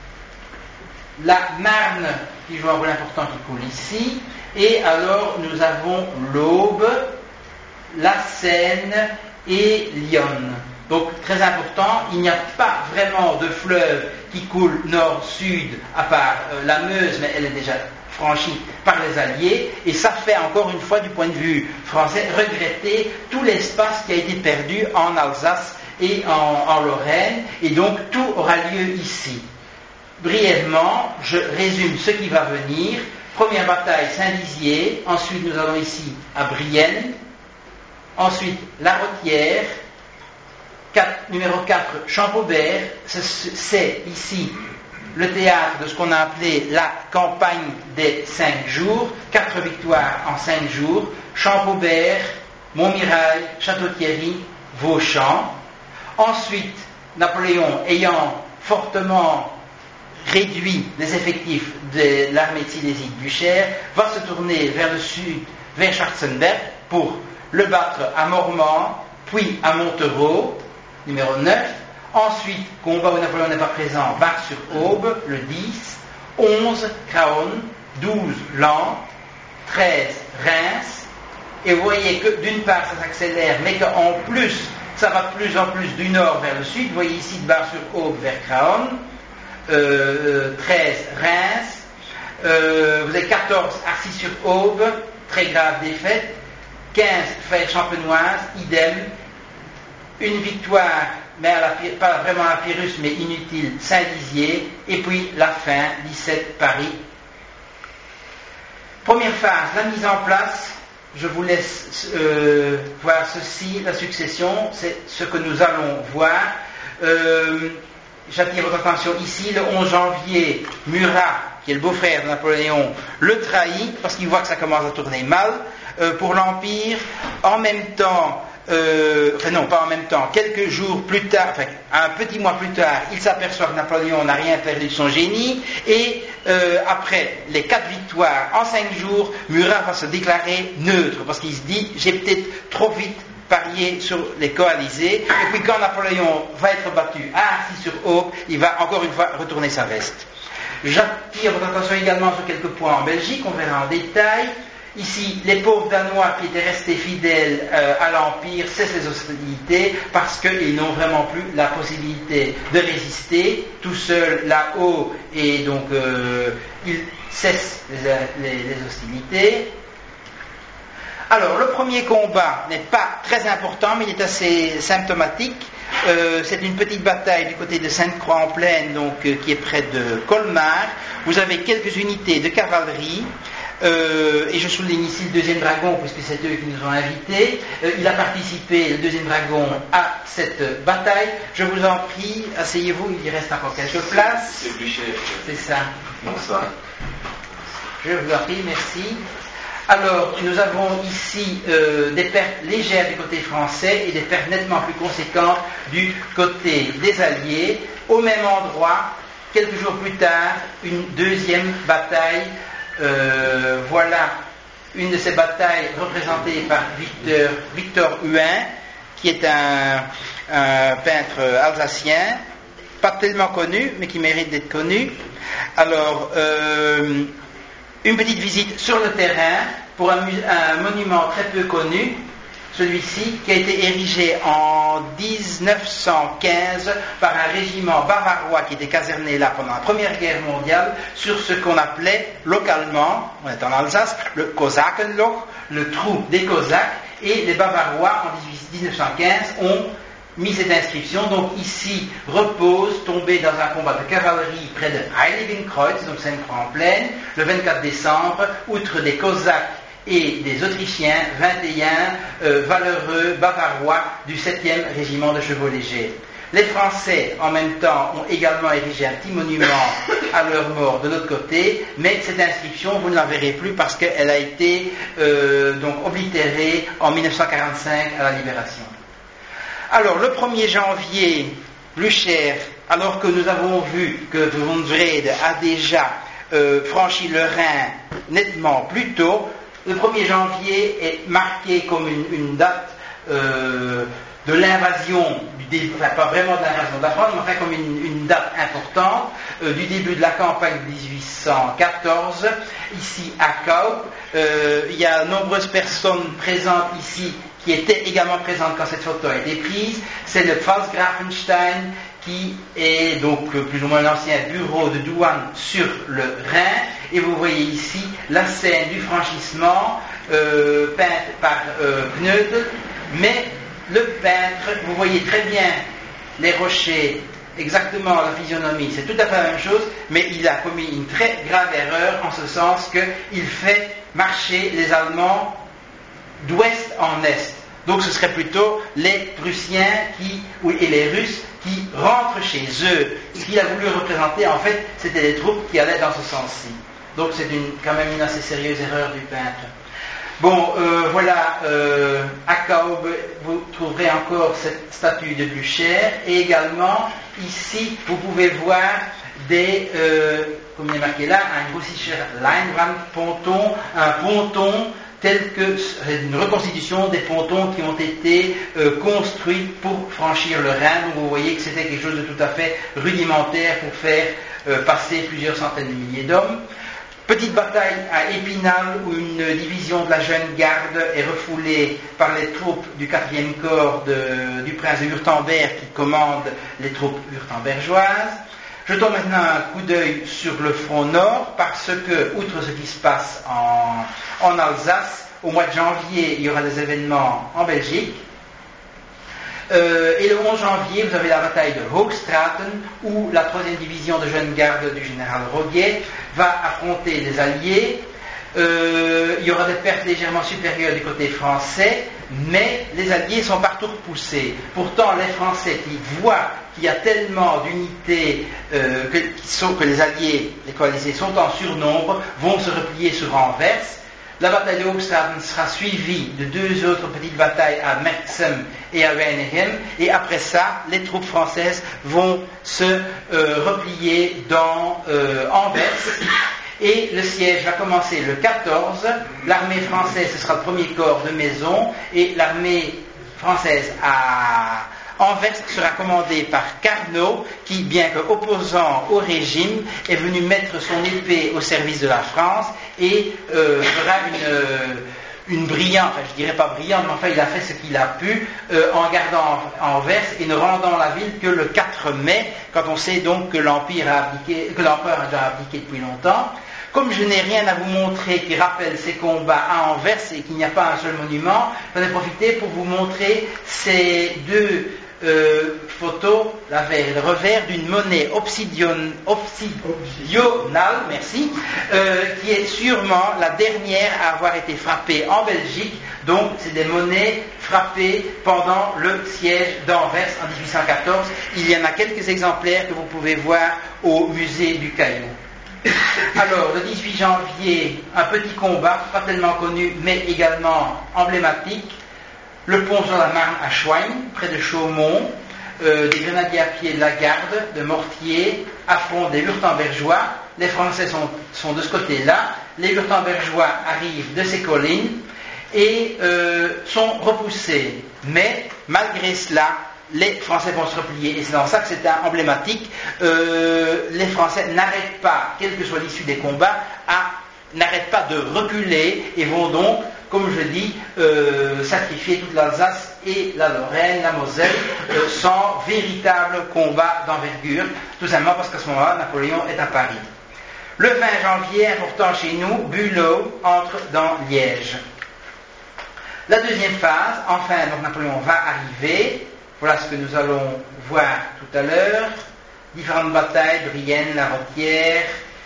la Marne qui joue un rôle important qui coule ici, et alors nous avons l'Aube, la Seine et l'Yonne. Donc très important, il n'y a pas vraiment de fleuve qui coule nord-sud à part euh, la Meuse, mais elle est déjà franchie par les Alliés, et ça fait encore une fois du point de vue français regretter tout l'espace qui a été perdu en Alsace et en, en Lorraine, et donc tout aura lieu ici. Brièvement, je résume ce qui va venir. Première bataille, Saint-Dizier, ensuite nous allons ici à Brienne, ensuite La Rothière, quatre, numéro quatre, Champaubert, c'est ici le théâtre de ce qu'on a appelé la campagne des cinq jours, quatre victoires en cinq jours, Champaubert, Montmirail, Château-Thierry, Vauchamp. Ensuite, Napoléon ayant fortement réduit les effectifs de l'armée de Silésie du Cher, va se tourner vers le sud, vers Schwarzenberg, pour le battre à Mormant, puis à Montereau, numéro neuf. Ensuite, combat où Napoléon n'est pas présent, Bar-sur-Aube, le dix, onze, Craonne, douze, Laon, treize, Reims. Et vous voyez que d'une part ça s'accélère, mais qu'en plus, ça va de plus en plus du nord vers le sud. Vous voyez ici de Bar-sur-Aube vers Craonne. Euh, treize, Reims, euh, vous avez quatorze, Arcis-sur-Aube, très grave défaite, quinze, Fayette champenoise, idem, une victoire, mais à la, pas vraiment à la Pyrrhus, mais inutile, Saint-Dizier, et puis la fin, dix-sept, Paris. Première phase, la mise en place, je vous laisse euh, voir ceci, la succession, c'est ce que nous allons voir. Euh, J'attire votre attention ici, le onze janvier, Murat, qui est le beau-frère de Napoléon, le trahit, parce qu'il voit que ça commence à tourner mal, euh, pour l'Empire. En même temps, euh, enfin non, pas en même temps, quelques jours plus tard, enfin un petit mois plus tard, il s'aperçoit que Napoléon n'a rien perdu de son génie, et euh, après les quatre victoires en cinq jours, Murat va se déclarer neutre, parce qu'il se dit, j'ai peut-être trop vite parier sur les coalisés, et puis quand Napoléon va être battu à Arcis-sur-Aube, il va encore une fois retourner sa veste. J'attire votre attention également sur quelques points en Belgique, on verra en détail. Ici, les pauvres Danois qui étaient restés fidèles euh, à l'Empire cessent les hostilités parce qu'ils n'ont vraiment plus la possibilité de résister tout seuls là-haut, et donc euh, ils cessent les, les, les hostilités. Alors, le premier combat n'est pas très important, mais il est assez symptomatique. Euh, c'est une petite bataille du côté de Sainte-Croix-en-Plaine, donc euh, qui est près de Colmar. Vous avez quelques unités de cavalerie, euh, et je souligne ici le deuxième dragon, puisque c'est eux qui nous ont invités. Euh, il a participé, le deuxième dragon, à cette bataille. Je vous en prie, asseyez-vous, il y reste encore quelques places. C'est plus cher. C'est ça. Bonsoir. Je vous en prie, merci. Alors, nous avons ici euh, des pertes légères du côté français et des pertes nettement plus conséquentes du côté des Alliés. Au même endroit, quelques jours plus tard, une deuxième bataille. Euh, voilà une de ces batailles représentées par Victor, Victor Huin, qui est un, un peintre alsacien, pas tellement connu, mais qui mérite d'être connu. Alors, euh, une petite visite sur le terrain pour un, un monument très peu connu, celui-ci, qui a été érigé en dix-neuf cent quinze par un régiment bavarois qui était caserné là pendant la Première Guerre mondiale sur ce qu'on appelait localement, on est en Alsace, le Kosakenloch, le trou des Cosaques, et les Bavarois en dix-neuf cent quinze ont mis cette inscription. Donc ici repose, tombé dans un combat de cavalerie près de Heiligenkreuz, donc Sainte-Croix-en-Plaine, le vingt-quatre décembre, outre des Cosaques et des Autrichiens, vingt et un euh, valeureux bavarois du septième régiment de chevaux légers. Les Français, en même temps, ont également érigé un petit monument à leur mort de l'autre côté, mais cette inscription, vous ne la verrez plus parce qu'elle a été euh, donc oblitérée en dix-neuf cent quarante-cinq à la Libération. Alors, le premier janvier, Blücher, alors que nous avons vu que von Wrede a déjà euh, franchi le Rhin nettement plus tôt, le premier janvier est marqué comme une, une date euh, de l'invasion, du début, enfin pas vraiment de l'invasion de la France, mais enfin comme une, une date importante euh, du début de la campagne de dix-huit cent quatorze, ici à Kaup. Euh, il y a nombreuses personnes présentes ici qui étaient également présentes quand cette photo a été prise. C'est le Pfalzgrafenstein, qui est donc plus ou moins l'ancien bureau de douane sur le Rhin, et vous voyez ici la scène du franchissement euh, peinte par euh, Knödel, mais le peintre, vous voyez très bien les rochers, exactement la physionomie, c'est tout à fait la même chose, mais il a commis une très grave erreur en ce sens qu'il fait marcher les Allemands d'ouest en est. Donc ce serait plutôt les Prussiens qui, et les Russes qui rentrent chez eux. Ce qu'il a voulu représenter, en fait, c'était les troupes qui allaient dans ce sens-ci. Donc c'est une, quand même une assez sérieuse erreur du peintre. Bon, euh, voilà, euh, à Kaup, vous trouverez encore cette statue de Blücher, et également, ici, vous pouvez voir des, euh, comme il est marqué là, un russischer Leinwandponton, un ponton tel que une reconstitution des pontons qui ont été euh, construits pour franchir le Rhin. Donc vous voyez que c'était quelque chose de tout à fait rudimentaire pour faire euh, passer plusieurs centaines de milliers d'hommes. Petite bataille à Épinal où une division de la jeune garde est refoulée par les troupes du quatrième corps de, du prince de Wurtemberg qui commande les troupes wurtembergeoises. Jetons maintenant un coup d'œil sur le front nord parce que, outre ce qui se passe en, en Alsace, au mois de janvier, il y aura des événements en Belgique. Euh, et le onze janvier, vous avez la bataille de Hoogstraten, où la troisième division de jeune garde du général Roguet va affronter les Alliés. Euh, il y aura des pertes légèrement supérieures du côté français, mais les Alliés sont partout repoussés. Pourtant, les Français qui voient qu'il y a tellement d'unités euh, que, qui sont, que les Alliés, les coalisés, sont en surnombre, vont se replier sur Anvers. La bataille de Hoogstraten sera suivie de deux autres petites batailles à Merksem et à Weinigem, et après ça, les troupes françaises vont se euh, replier dans euh, Anvers, et le siège va commencer le quatorze. L'armée française, ce sera le premier corps de maison, et l'armée française à Anvers sera commandée par Carnot, qui, bien que opposant au régime, est venu mettre son épée au service de la France et euh, fera une, euh, une brillante, enfin je dirais pas brillante, mais enfin il a fait ce qu'il a pu euh, en gardant Anvers et ne rendant la ville que le quatre mai, quand on sait donc que l'Empire a abdiqué, que l'empereur a déjà abdiqué depuis longtemps. Comme je n'ai rien à vous montrer qui rappelle ces combats à Anvers et qu'il n'y a pas un seul monument, j'en ai profité pour vous montrer ces deux Euh, photo, la verre, le revers d'une monnaie obsidion, obsidionale, merci, euh, qui est sûrement la dernière à avoir été frappée en Belgique. Donc, c'est des monnaies frappées pendant le siège d'Anvers en dix-huit cent quatorze. Il y en a quelques exemplaires que vous pouvez voir au musée du Caillou. Alors, le dix-huit janvier, un petit combat, pas tellement connu, mais également emblématique. Le pont sur la Marne à Schwein, près de Chaumont, euh, des grenadiers à pied de la garde, de Mortier, affrontent des Wurtembergeois. Les Français sont, sont de ce côté-là. Les Wurtembergeois arrivent de ces collines et euh, sont repoussés. Mais, malgré cela, les Français vont se replier. Et c'est dans ça que c'est emblématique. Euh, les Français n'arrêtent pas, quelle que soit l'issue des combats, à, n'arrêtent pas de reculer et vont donc, comme je dis, euh, sacrifier toute l'Alsace et la Lorraine, la Moselle, euh, sans véritable combat d'envergure, tout simplement parce qu'à ce moment-là, Napoléon est à Paris. Le vingt janvier, important chez nous, Bülow entre dans Liège. La deuxième phase, enfin, donc Napoléon va arriver. Voilà ce que nous allons voir tout à l'heure. Différentes batailles, Brienne, La Rôtière.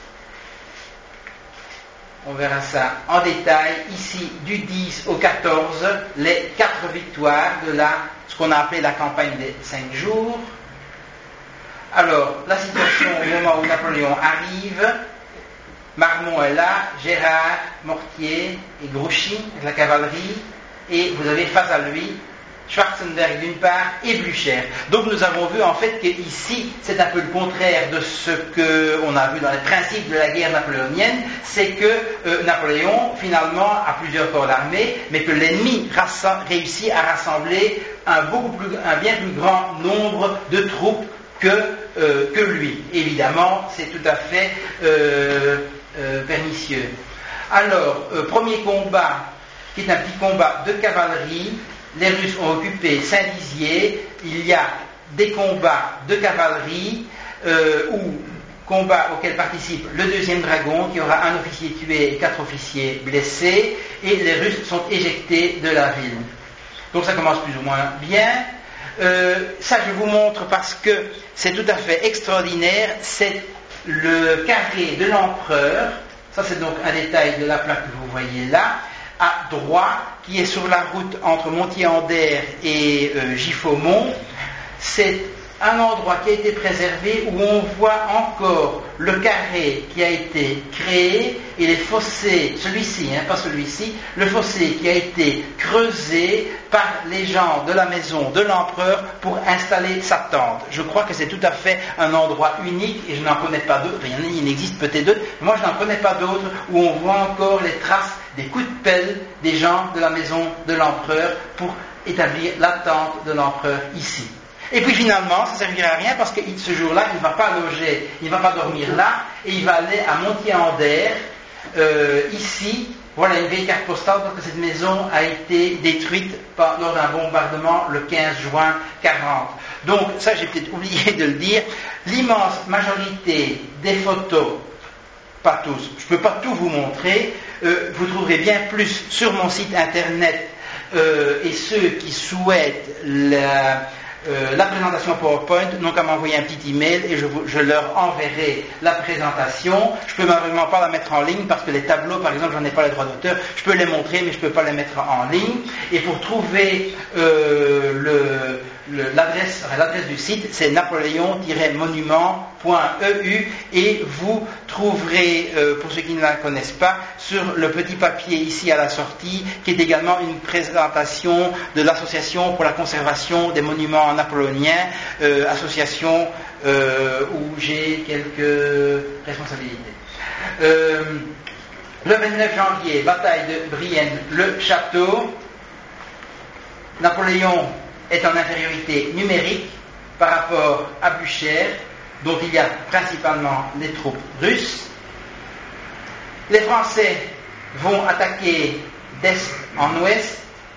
On verra ça en détail. Ici, du dix au quatorze, les quatre victoires de la, ce qu'on a appelé la campagne des cinq jours. Alors, la situation au moment où Napoléon arrive, Marmont est là, Gérard, Mortier et Grouchy, avec la cavalerie, et vous avez face à lui Schwarzenberg d'une part et Blücher. Donc nous avons vu en fait qu'ici c'est un peu le contraire de ce qu'on a vu dans les principes de la guerre napoléonienne, c'est que euh, Napoléon finalement a plusieurs corps d'armée, mais que l'ennemi réussit à rassembler un, beaucoup plus, un bien plus grand nombre de troupes que, euh, que lui. Évidemment, c'est tout à fait euh, euh, pernicieux. Alors, euh, premier combat, qui est un petit combat de cavalerie. Les Russes ont occupé Saint-Dizier, il y a des combats de cavalerie, euh, ou combats auxquels participe le deuxième dragon, qui aura un officier tué et quatre officiers blessés, et les Russes sont éjectés de la ville. Donc ça commence plus ou moins bien. Euh, ça je vous montre parce que c'est tout à fait extraordinaire, c'est le carré de l'empereur, ça c'est donc un détail de la plaque que vous voyez là, à droite, qui est sur la route entre Montier-Anders et euh, Giffaumont. C'est un endroit qui a été préservé où on voit encore le carré qui a été créé et les fossés, celui-ci, hein, pas celui-ci, le fossé qui a été creusé par les gens de la maison de l'empereur pour installer sa tente. Je crois que c'est tout à fait un endroit unique et je n'en connais pas d'autres, il, il existe peut-être d'autres, mais moi je n'en connais pas d'autres où on voit encore les traces des coups de pelle des gens de la maison de l'empereur pour établir la tente de l'empereur ici. Et puis finalement, ça ne servira à rien parce que ce jour-là, il ne va pas loger, il ne va pas dormir là, et il va aller à Montier-Anders, euh, ici. Voilà une vieille carte postale parce que cette maison a été détruite par, lors d'un bombardement le quinze juin quarante. Donc ça, j'ai peut-être oublié de le dire, l'immense majorité des photos, pas tous, je ne peux pas tout vous montrer, euh, vous trouverez bien plus sur mon site internet, euh, et ceux qui souhaitent la... Euh, la présentation PowerPoint, n'ont qu'à m'envoyer un petit email et je, vous, je leur enverrai la présentation. Je peux malheureusement pas la mettre en ligne parce que les tableaux, par exemple, j'en ai pas les droits d'auteur. Je peux les montrer, mais je peux pas les mettre en ligne. Et pour trouver euh, le, le, l'adresse, l'adresse du site, c'est napoléon tiret monument point e u et vous trouverez, euh, pour ceux qui ne la connaissent pas, sur le petit papier ici à la sortie, qui est également une présentation de l'association pour la conservation des monuments napoléoniens, euh, association euh, où j'ai quelques responsabilités. Euh, le vingt-neuf janvier, bataille de Brienne-le-Château. Napoléon est en infériorité numérique par rapport à Blücher, dont il y a principalement les troupes russes. Les Français vont attaquer d'est en ouest.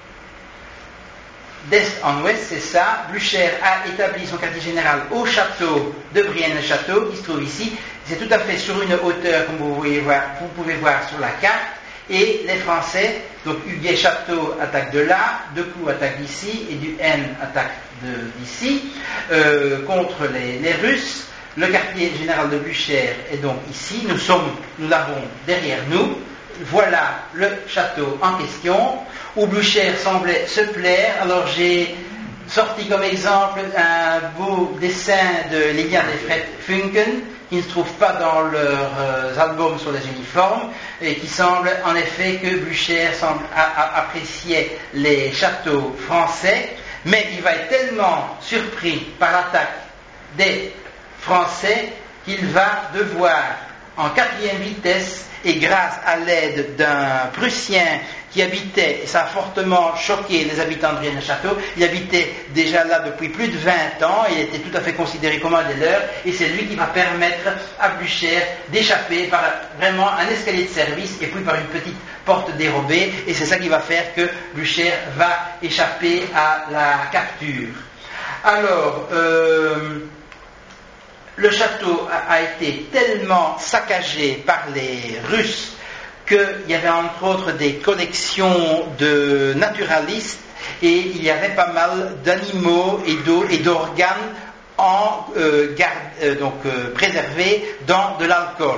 D'est en ouest, c'est ça. Blücher a établi son quartier général au château de Brienne-le-Château, qui se trouve ici. C'est tout à fait sur une hauteur, comme vous pouvez voir, vous pouvez voir sur la carte. Et les Français, donc Huguet-Château attaque de là, Decou attaque d'ici, et du N attaque d'ici, euh, contre les, les Russes. Le quartier général de Blücher est donc ici. Nous sommes, nous l'avons derrière nous. Voilà le château en question, où Blücher semblait se plaire. Alors j'ai sorti comme exemple un beau dessin de l'Iliade des frères Funken, qui ne se trouve pas dans leurs euh, albums sur les uniformes, et qui semble en effet que Blücher semble a, a, appréciait les châteaux français, mais il va être tellement surpris par l'attaque des Français qu'il va devoir en quatrième vitesse, et grâce à l'aide d'un Prussien qui habitait, et ça a fortement choqué les habitants de Brienne-le-Château, il habitait déjà là depuis plus de vingt ans, il était tout à fait considéré comme un des leurs, et c'est lui qui va permettre à Blücher d'échapper par vraiment un escalier de service, et puis par une petite porte dérobée, et c'est ça qui va faire que Blücher va échapper à la capture. Alors, euh, le château a, a été tellement saccagé par les Russes qu'il y avait entre autres des collections de naturalistes et il y avait pas mal d'animaux et, d'eau, et d'organes en, euh, garde, euh, donc, euh, préservés dans de l'alcool.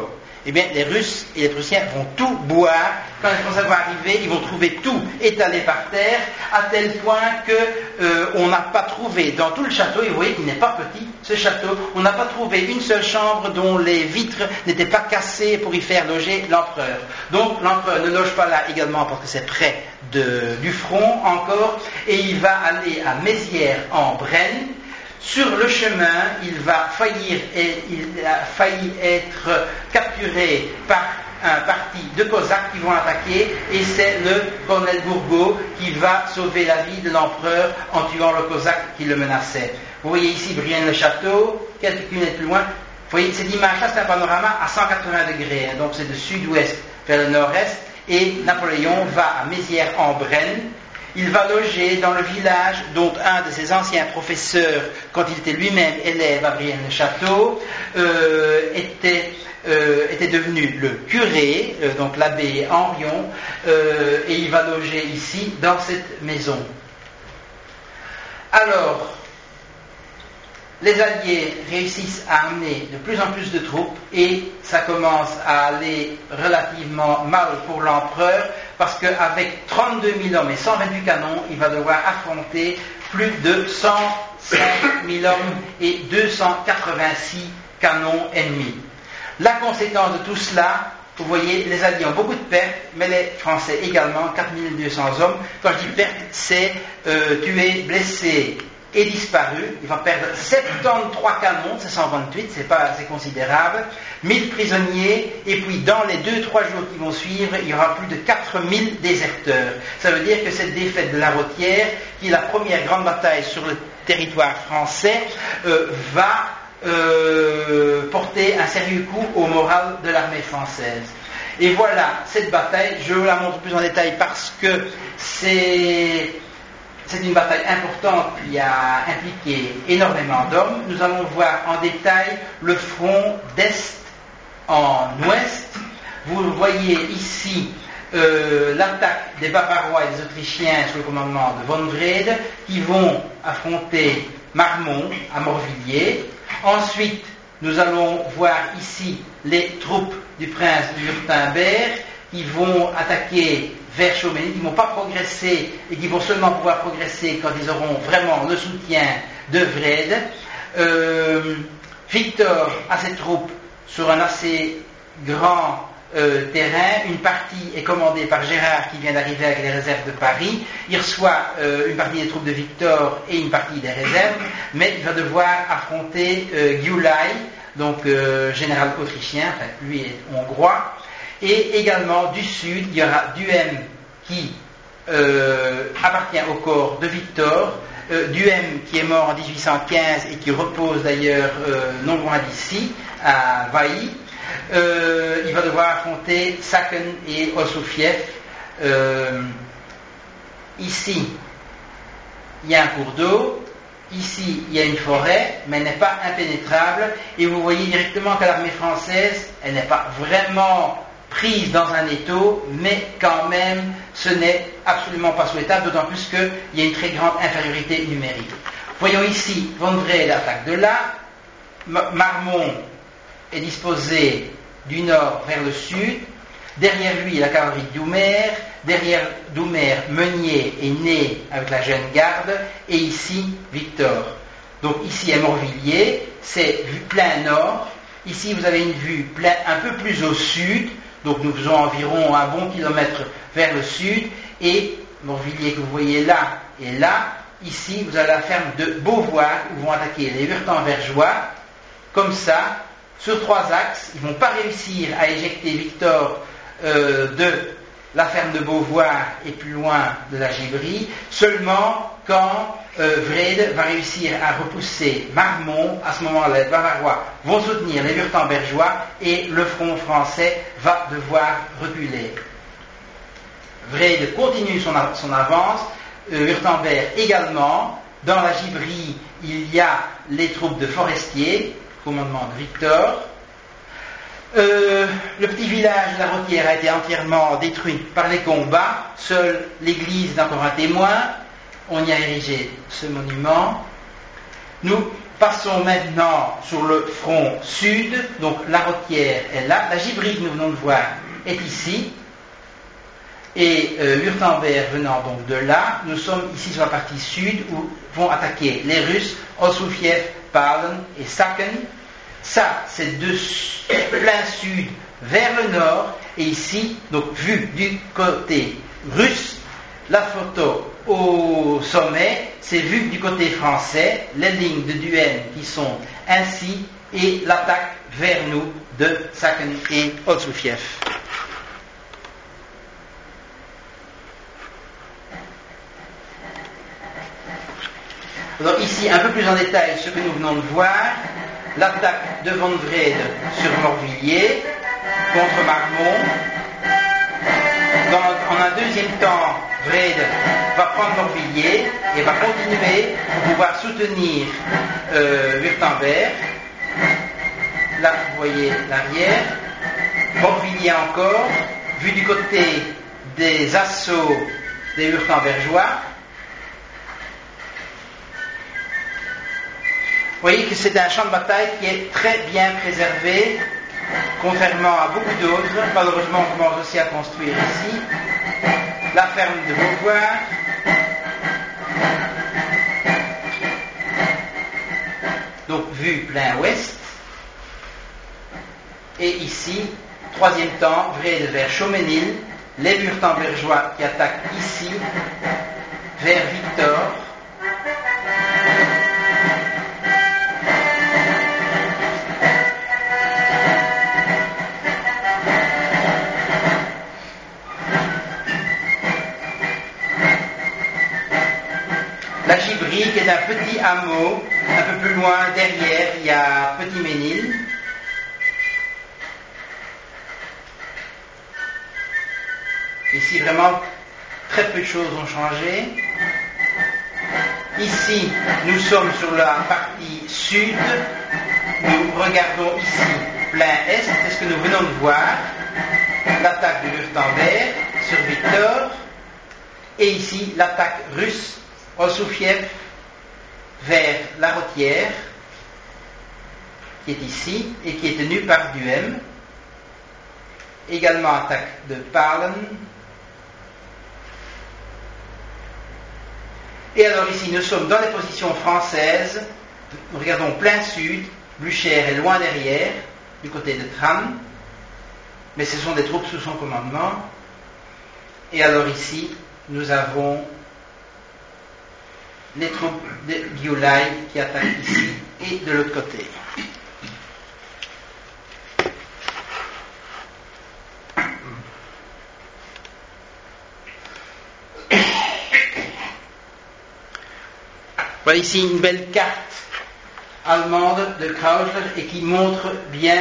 eh bien les Russes et les Prussiens vont tout boire. Quand les Français vont arriver, ils vont trouver tout étalé par terre, à tel point que euh, on n'a pas trouvé dans tout le château, et vous voyez qu'il n'est pas petit, ce château, on n'a pas trouvé une seule chambre dont les vitres n'étaient pas cassées pour y faire loger l'empereur. Donc l'empereur ne loge pas là également parce que c'est près de, du front encore, et il va aller à Mézières en Brenne. Sur le chemin, il va faillir et il a failli être capturé par un parti de Cosaques qui vont attaquer, et c'est le colonel Gourgaud qui va sauver la vie de l'empereur en tuant le Cosaque qui le menaçait. Vous voyez ici Brienne-le-Château, quelques kilomètres plus loin. Vous voyez, cette image-là, c'est un panorama à cent quatre-vingts degrés, hein, donc c'est de sud-ouest vers le nord-est, et Napoléon va à Mézières en Brenne. Il va loger dans le village dont un de ses anciens professeurs, quand il était lui-même élève à Brienne-le-Château, euh, était, euh, était devenu le curé, euh, donc l'abbé Henrion, euh, et il va loger ici, dans cette maison. Alors, les Alliés réussissent à amener de plus en plus de troupes, et ça commence à aller relativement mal pour l'empereur, parce qu'avec trente-deux mille hommes et cent vingt-huit canons, il va devoir affronter plus de cent cinq mille hommes et deux cent quatre-vingt-six canons ennemis. La conséquence de tout cela, vous voyez, les Alliés ont beaucoup de pertes, mais les Français également, quatre mille deux cents hommes. Quand je dis pertes, c'est euh, tués, blessés et disparu. Il va perdre soixante-treize canons, c'est cent vingt-huit, c'est pas assez considérable, mille prisonniers, et puis dans les deux trois jours qui vont suivre, il y aura plus de quatre mille déserteurs. Ça veut dire que cette défaite de la Rothière, qui est la première grande bataille sur le territoire français, euh, va euh, porter un sérieux coup au moral de l'armée française. Et voilà, cette bataille, je vous la montre plus en détail parce que c'est... C'est une bataille importante qui a impliqué énormément d'hommes. Nous allons voir en détail le front d'est en ouest. Vous voyez ici euh, l'attaque des Bavarois et des Autrichiens sous le commandement de von Wrede, qui vont affronter Marmont à Morvilliers. Ensuite, nous allons voir ici les troupes du prince de Wurtemberg qui vont attaquer vers Chaumeny, qui ne vont pas progresser et qui vont seulement pouvoir progresser quand ils auront vraiment le soutien de Wrede. Euh, Victor a ses troupes sur un assez grand euh, terrain. Une partie est commandée par Gérard qui vient d'arriver avec les réserves de Paris. Il reçoit euh, une partie des troupes de Victor et une partie des réserves, mais il va devoir affronter euh, Gyulay, donc euh, général autrichien, enfin lui est hongrois. Et également du sud, il y aura Duhem qui euh, appartient au corps de Victor, euh, Duhem qui est mort en dix-huit cent quinze et qui repose d'ailleurs euh, non loin d'ici, à Vailly. Euh, il va devoir affronter Saken et Ossoufiev. Euh, ici, il y a un cours d'eau. Ici, il y a une forêt, mais elle n'est pas impénétrable. Et vous voyez directement que l'armée française, elle n'est pas vraiment prise dans un étau, mais quand même, ce n'est absolument pas souhaitable, d'autant plus qu'il y a une très grande infériorité numérique. Voyons ici, von Wrede attaque de là, Marmont est disposé du nord vers le sud, derrière lui la cavalerie de Doumer, derrière Doumer, Meunier est né avec la jeune garde, et ici, Victor. Donc ici est Morvilliers, c'est vue plein nord, ici vous avez une vue plein, un peu plus au sud, donc nous faisons environ un bon kilomètre vers le sud, et Morvilliers que vous voyez là et là, ici vous avez la ferme de Beauvoir où vont attaquer les Wurtembergeois, comme ça, sur trois axes. Ils ne vont pas réussir à éjecter Victor euh, de la ferme de Beauvoir et plus loin de la Gibrie, seulement quand euh, Wrede va réussir à repousser Marmont. À ce moment-là, les Bavarois vont soutenir les Wurtembergeois et le front français va devoir reculer. Wrede continue son, son avance, euh, Wurtemberg également. Dans la Gibrie, il y a les troupes de Forestier, commandement de Victor. Euh, le petit village de la Rothière a été entièrement détruit par les combats. Seule l'église est encore un témoin. On y a érigé ce monument. Nous passons maintenant sur le front sud, donc la Rottière est là, la Gibrie que nous venons de voir est ici, et euh, Wurtemberg venant donc de là, nous sommes ici sur la partie sud où vont attaquer les Russes, Olsufiev, Pahlen et Sacken. Ça, c'est de plein sud vers le nord, et ici, donc vu du côté russe, la photo au sommet, c'est vu du côté français, les lignes de Duène qui sont ainsi, et l'attaque vers nous de Sacken et Olsufiev. Alors ici, un peu plus en détail, ce que nous venons de voir, l'attaque de Von Wrede sur Morvilliers, contre Marmont. Dans, en un deuxième temps, Wrede va prendre Morvilliers et va continuer pour pouvoir soutenir euh, Wurtemberg. Là, vous voyez l'arrière. Morvilliers encore, vu du côté des assauts des Wurtembergeois. Vous voyez que c'est un champ de bataille qui est très bien préservé, contrairement à beaucoup d'autres. Malheureusement, on commence aussi à construire ici. La ferme de Beauvoir. Donc, vue plein ouest. Et ici, troisième temps, Wrede vers Chauménil, les Wurtembergeois qui attaquent ici, vers Victor. La Gibrie, qui est un petit hameau, un peu plus loin, derrière, il y a Petit-Ménil. Ici, vraiment, très peu de choses ont changé. Ici, nous sommes sur la partie sud. Nous regardons ici, plein est, c'est ce que nous venons de voir. L'attaque de Wurtemberg sur Victor. Et ici, l'attaque russe, Olsufiev, vers la Rottière, qui est ici, et qui est tenue par Duhem. Également attaque de Pahlen. Et alors ici, nous sommes dans les positions françaises. Nous regardons plein sud. Blücher est loin derrière, du côté de Thann. Mais ce sont des troupes sous son commandement. Et alors ici, nous avons les troupes de Gyulai qui attaquent ici et de l'autre côté. Voilà ici une belle carte allemande de Krausler et qui montre bien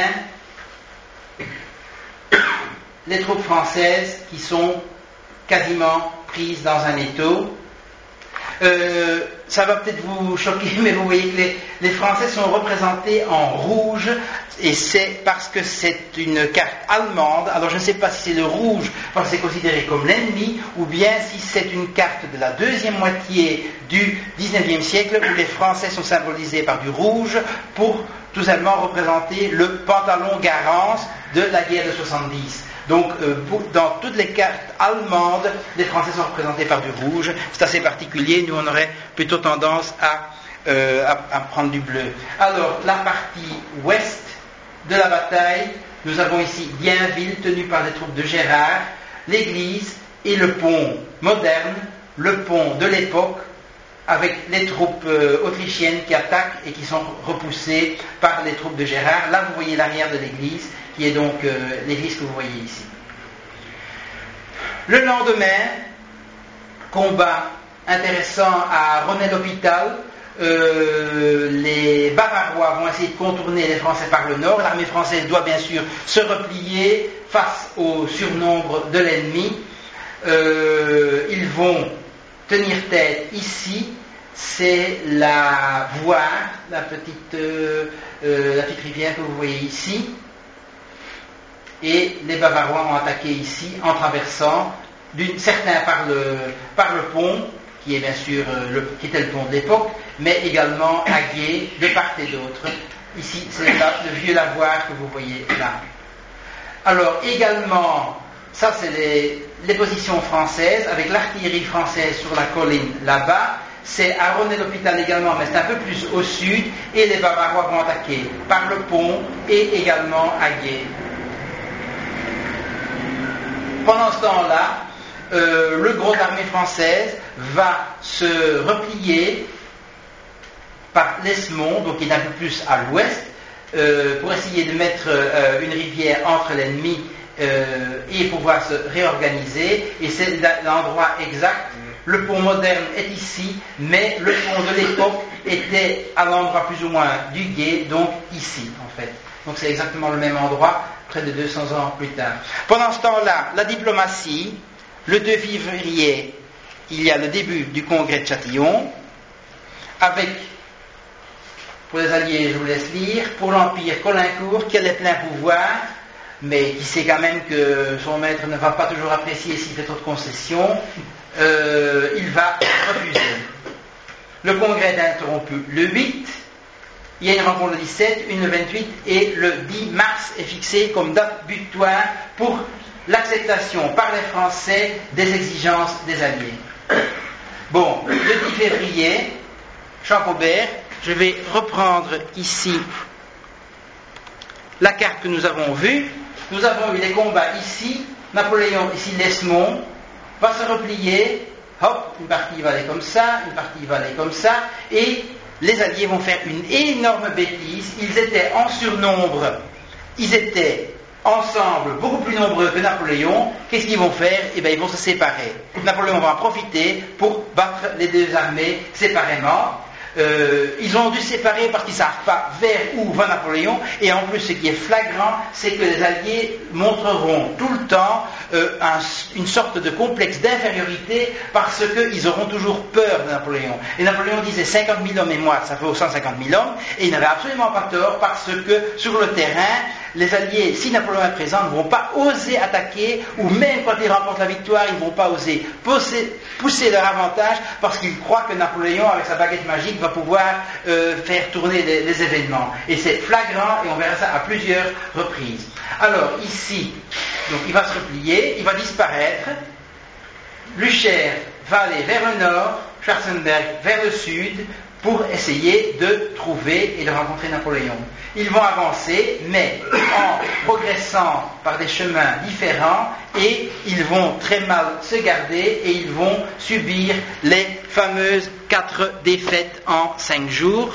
les troupes françaises qui sont quasiment prises dans un étau. Euh, ça va peut-être vous choquer, mais vous voyez que les, les Français sont représentés en rouge, et c'est parce que c'est une carte allemande. Alors je ne sais pas si c'est le rouge parce que c'est considéré comme l'ennemi, ou bien si c'est une carte de la deuxième moitié du dix-neuvième siècle où les Français sont symbolisés par du rouge pour tout simplement représenter le pantalon Garance de la guerre de soixante-dix. Donc, euh, dans toutes les cartes allemandes, les Français sont représentés par du rouge. C'est assez particulier. Nous, on aurait plutôt tendance à, euh, à, à prendre du bleu. Alors, la partie ouest de la bataille, nous avons ici Dienville, tenu par les troupes de Gérard, l'église et le pont moderne, le pont de l'époque, avec les troupes euh, autrichiennes qui attaquent et qui sont repoussées par les troupes de Gérard. Là, vous voyez l'arrière de l'église, qui est donc euh, l'église que vous voyez ici. Le lendemain, combat intéressant à René-l'Hôpital. Euh, les Bavarois vont essayer de contourner les Français par le nord. L'armée française doit bien sûr se replier face au surnombre de l'ennemi. Euh, ils vont tenir tête ici. C'est la Voire, la petite, euh, euh, la petite rivière que vous voyez ici. Et les Bavarois ont attaqué ici en traversant, certains par le, par le pont, qui est bien sûr euh, le, qui était le pont de l'époque, mais également à Gué, de part et d'autre. Ici, c'est le vieux lavoir que vous voyez là. Alors, également, ça c'est les, les positions françaises, avec l'artillerie française sur la colline là-bas. C'est à Rosnay-l'Hôpital également, mais c'est un peu plus au sud, et les Bavarois vont attaquer par le pont et également à Gué. Pendant ce temps-là, euh, le gros armée française va se replier par l'Esmont, donc qui est un peu plus à l'ouest, euh, pour essayer de mettre euh, une rivière entre l'ennemi euh, et pouvoir se réorganiser. Et c'est l'endroit exact. Le pont moderne est ici, mais le pont de l'époque était à l'endroit plus ou moins du Gué, donc ici en fait. Donc c'est exactement le même endroit, près de deux cents ans plus tard. Pendant ce temps-là, la diplomatie, le deux février, il y a le début du congrès de Châtillon, avec, pour les Alliés, je vous laisse lire, pour l'Empire, Caulaincourt, qui a les pleins pouvoirs, mais qui sait quand même que son maître ne va pas toujours apprécier s'il fait trop de concessions, euh, il va refuser. Le congrès est interrompu le huit, il y a une rencontre le dix-sept, une le vingt-huit, et le dix mars est fixé comme date butoir pour l'acceptation par les Français des exigences des Alliés. Bon, le dix février, Champaubert, je vais reprendre ici la carte que nous avons vue. Nous avons eu les combats ici, Napoléon, ici l'Esmont, va se replier, hop, une partie va aller comme ça, une partie va aller comme ça, et les Alliés vont faire une énorme bêtise. Ils étaient en surnombre, ils étaient ensemble, beaucoup plus nombreux que Napoléon. Qu'est-ce qu'ils vont faire? Eh bien, ils vont se séparer. Napoléon va en profiter pour battre les deux armées séparément. Euh, ils ont dû se séparer parce qu'ils ne savent pas vers où va Napoléon, et en plus ce qui est flagrant, c'est que les Alliés montreront tout le temps euh, un, une sorte de complexe d'infériorité parce qu'ils auront toujours peur de Napoléon. Et Napoléon disait cinquante mille hommes et moi, ça fait cent cinquante mille hommes, et il n'avait absolument pas tort parce que sur le terrain, les Alliés, si Napoléon est présent, ne vont pas oser attaquer, ou même quand ils remportent la victoire, ils ne vont pas oser pousser, pousser leur avantage parce qu'ils croient que Napoléon, avec sa baguette magique, va pouvoir euh, faire tourner les, les événements. Et c'est flagrant, et on verra ça à plusieurs reprises. Alors ici, donc il va se replier, il va disparaître. Blücher va aller vers le nord, Schwarzenberg vers le sud, pour essayer de trouver et de rencontrer Napoléon. Ils vont avancer, mais en progressant par des chemins différents, et ils vont très mal se garder, et ils vont subir les fameuses quatre défaites en cinq jours.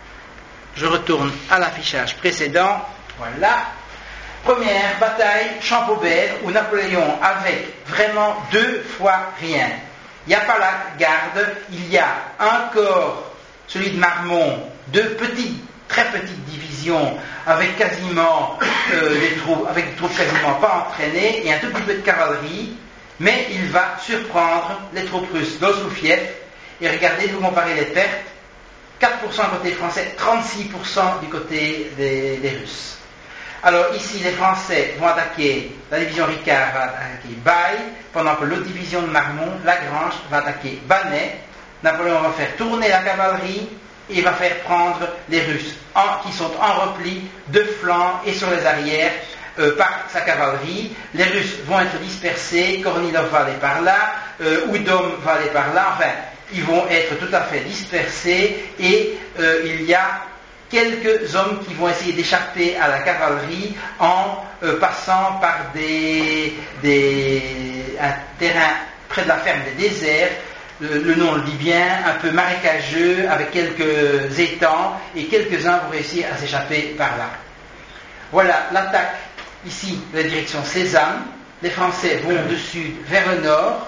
Je retourne à l'affichage précédent. Voilà. Première bataille, Champaubert, où Napoléon avec vraiment deux fois rien. Il n'y a pas la garde, il y a un corps, celui de Marmont, deux petites, très petites divisions avec quasiment euh, des troupes, avec des troupes quasiment pas entraînées et un tout petit peu de cavalerie, mais il va surprendre les troupes russes d'Ossoufiev. Et regardez, vous comparez les pertes, quatre pour cent côté français, trente-six pour cent du côté des, des Russes. Alors ici, les Français vont attaquer, la division Ricard va attaquer Baille, pendant que l'autre division de Marmont, Lagrange, va attaquer Bannet. Napoléon va faire tourner la cavalerie et va faire prendre les Russes, en, qui sont en repli de flanc et sur les arrières euh, par sa cavalerie. Les Russes vont être dispersés, Kornilov va aller par là, euh, Oudom va aller par là, enfin, ils vont être tout à fait dispersés, et euh, il y a quelques hommes qui vont essayer d'échapper à la cavalerie en euh, passant par des, des, un terrain près de la ferme des déserts, le, le nom le dit bien, un peu marécageux, avec quelques étangs, et quelques-uns vont réussir à s'échapper par là. Voilà l'attaque ici de la direction Cézanne. Les Français vont de sud vers le nord,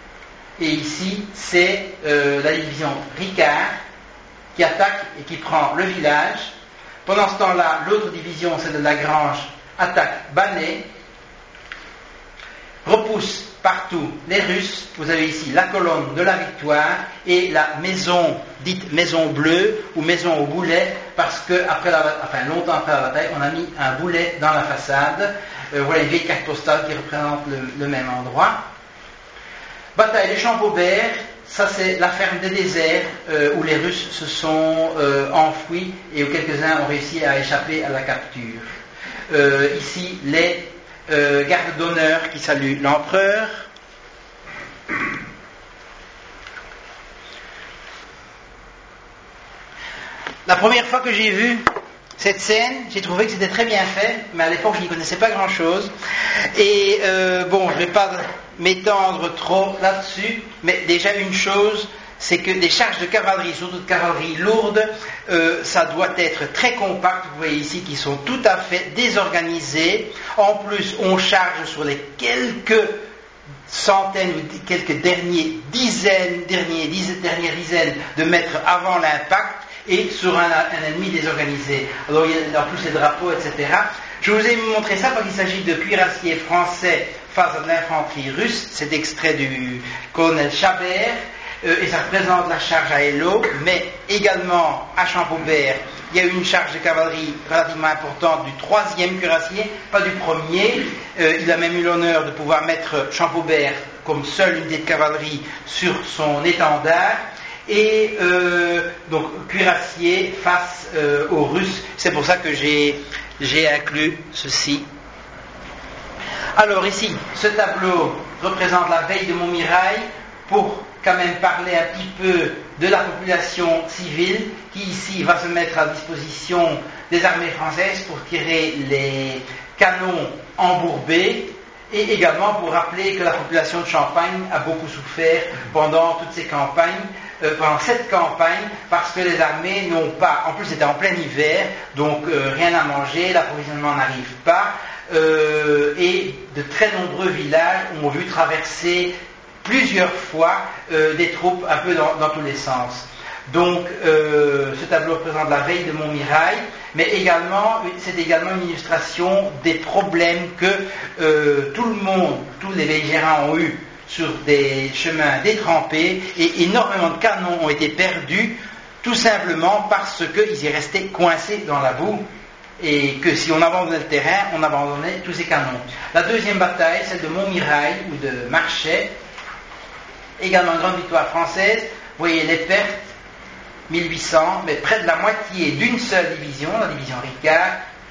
et ici c'est euh, la division Ricard qui attaque et qui prend le village. Pendant ce temps-là, l'autre division, celle de Lagrange, attaque Bannet, repousse partout les Russes. Vous avez ici la colonne de la victoire et la maison dite maison bleue ou maison au boulet, parce que après la, enfin, longtemps après la bataille, on a mis un boulet dans la façade. Euh, voilà une vieille carte postale qui représente le, le même endroit. Bataille de Champaubert, ça c'est la ferme des déserts euh, où les Russes se sont euh, enfouis et où quelques-uns ont réussi à échapper à la capture. Euh, ici, les euh, gardes d'honneur qui saluent l'empereur. La première fois que j'ai vu cette scène, j'ai trouvé que c'était très bien fait, mais à l'époque je n'y connaissais pas grand-chose. Et euh, bon, je ne vais pas m'étendre trop là-dessus, mais déjà une chose, c'est que des charges de cavalerie, surtout de cavalerie lourde, euh, ça doit être très compact. Vous voyez ici qu'ils sont tout à fait désorganisés. En plus, on charge sur les quelques centaines ou quelques derniers dizaines, derniers, dizaines, dernières dizaines de mètres avant l'impact, et sur un, un ennemi désorganisé. Alors il y a en plus les drapeaux, et cetera. Je vous ai montré ça parce qu'il s'agit de cuirassiers français face à de l'infanterie russe. C'est extrait du colonel Chabert, euh, et ça représente la charge à Eylau, mais également à Champaubert, il y a eu une charge de cavalerie relativement importante du troisième cuirassier, pas du premier. Euh, il a même eu l'honneur de pouvoir mettre Champaubert comme seule unité de cavalerie sur son étendard. Et euh, donc cuirassier face euh, aux Russes. C'est pour ça que j'ai, j'ai inclus ceci. Alors ici, ce tableau représente la veille de Montmirail pour quand même parler un petit peu de la population civile qui ici va se mettre à disposition des armées françaises pour tirer les canons embourbés, et également pour rappeler que la population de Champagne a beaucoup souffert pendant toutes ces campagnes, euh, pendant cette campagne, parce que les armées n'ont pas, en plus c'était en plein hiver, donc euh, rien à manger, l'approvisionnement n'arrive pas, euh, et de très nombreux villages ont vu traverser plusieurs fois euh, des troupes un peu dans, dans tous les sens. Donc euh, ce tableau représente la veille de Montmirail, mais également, c'est également une illustration des problèmes que euh, tout le monde, tous les belligérants ont eu sur des chemins détrempés, et énormément de canons ont été perdus, tout simplement parce qu'ils y restaient coincés dans la boue, et que si on abandonnait le terrain, on abandonnait tous ces canons. La deuxième bataille, celle de Montmirail ou de Marchais, également une grande victoire française. Vous voyez les pertes, mille huit cents, mais près de la moitié d'une seule division, la division Ricard,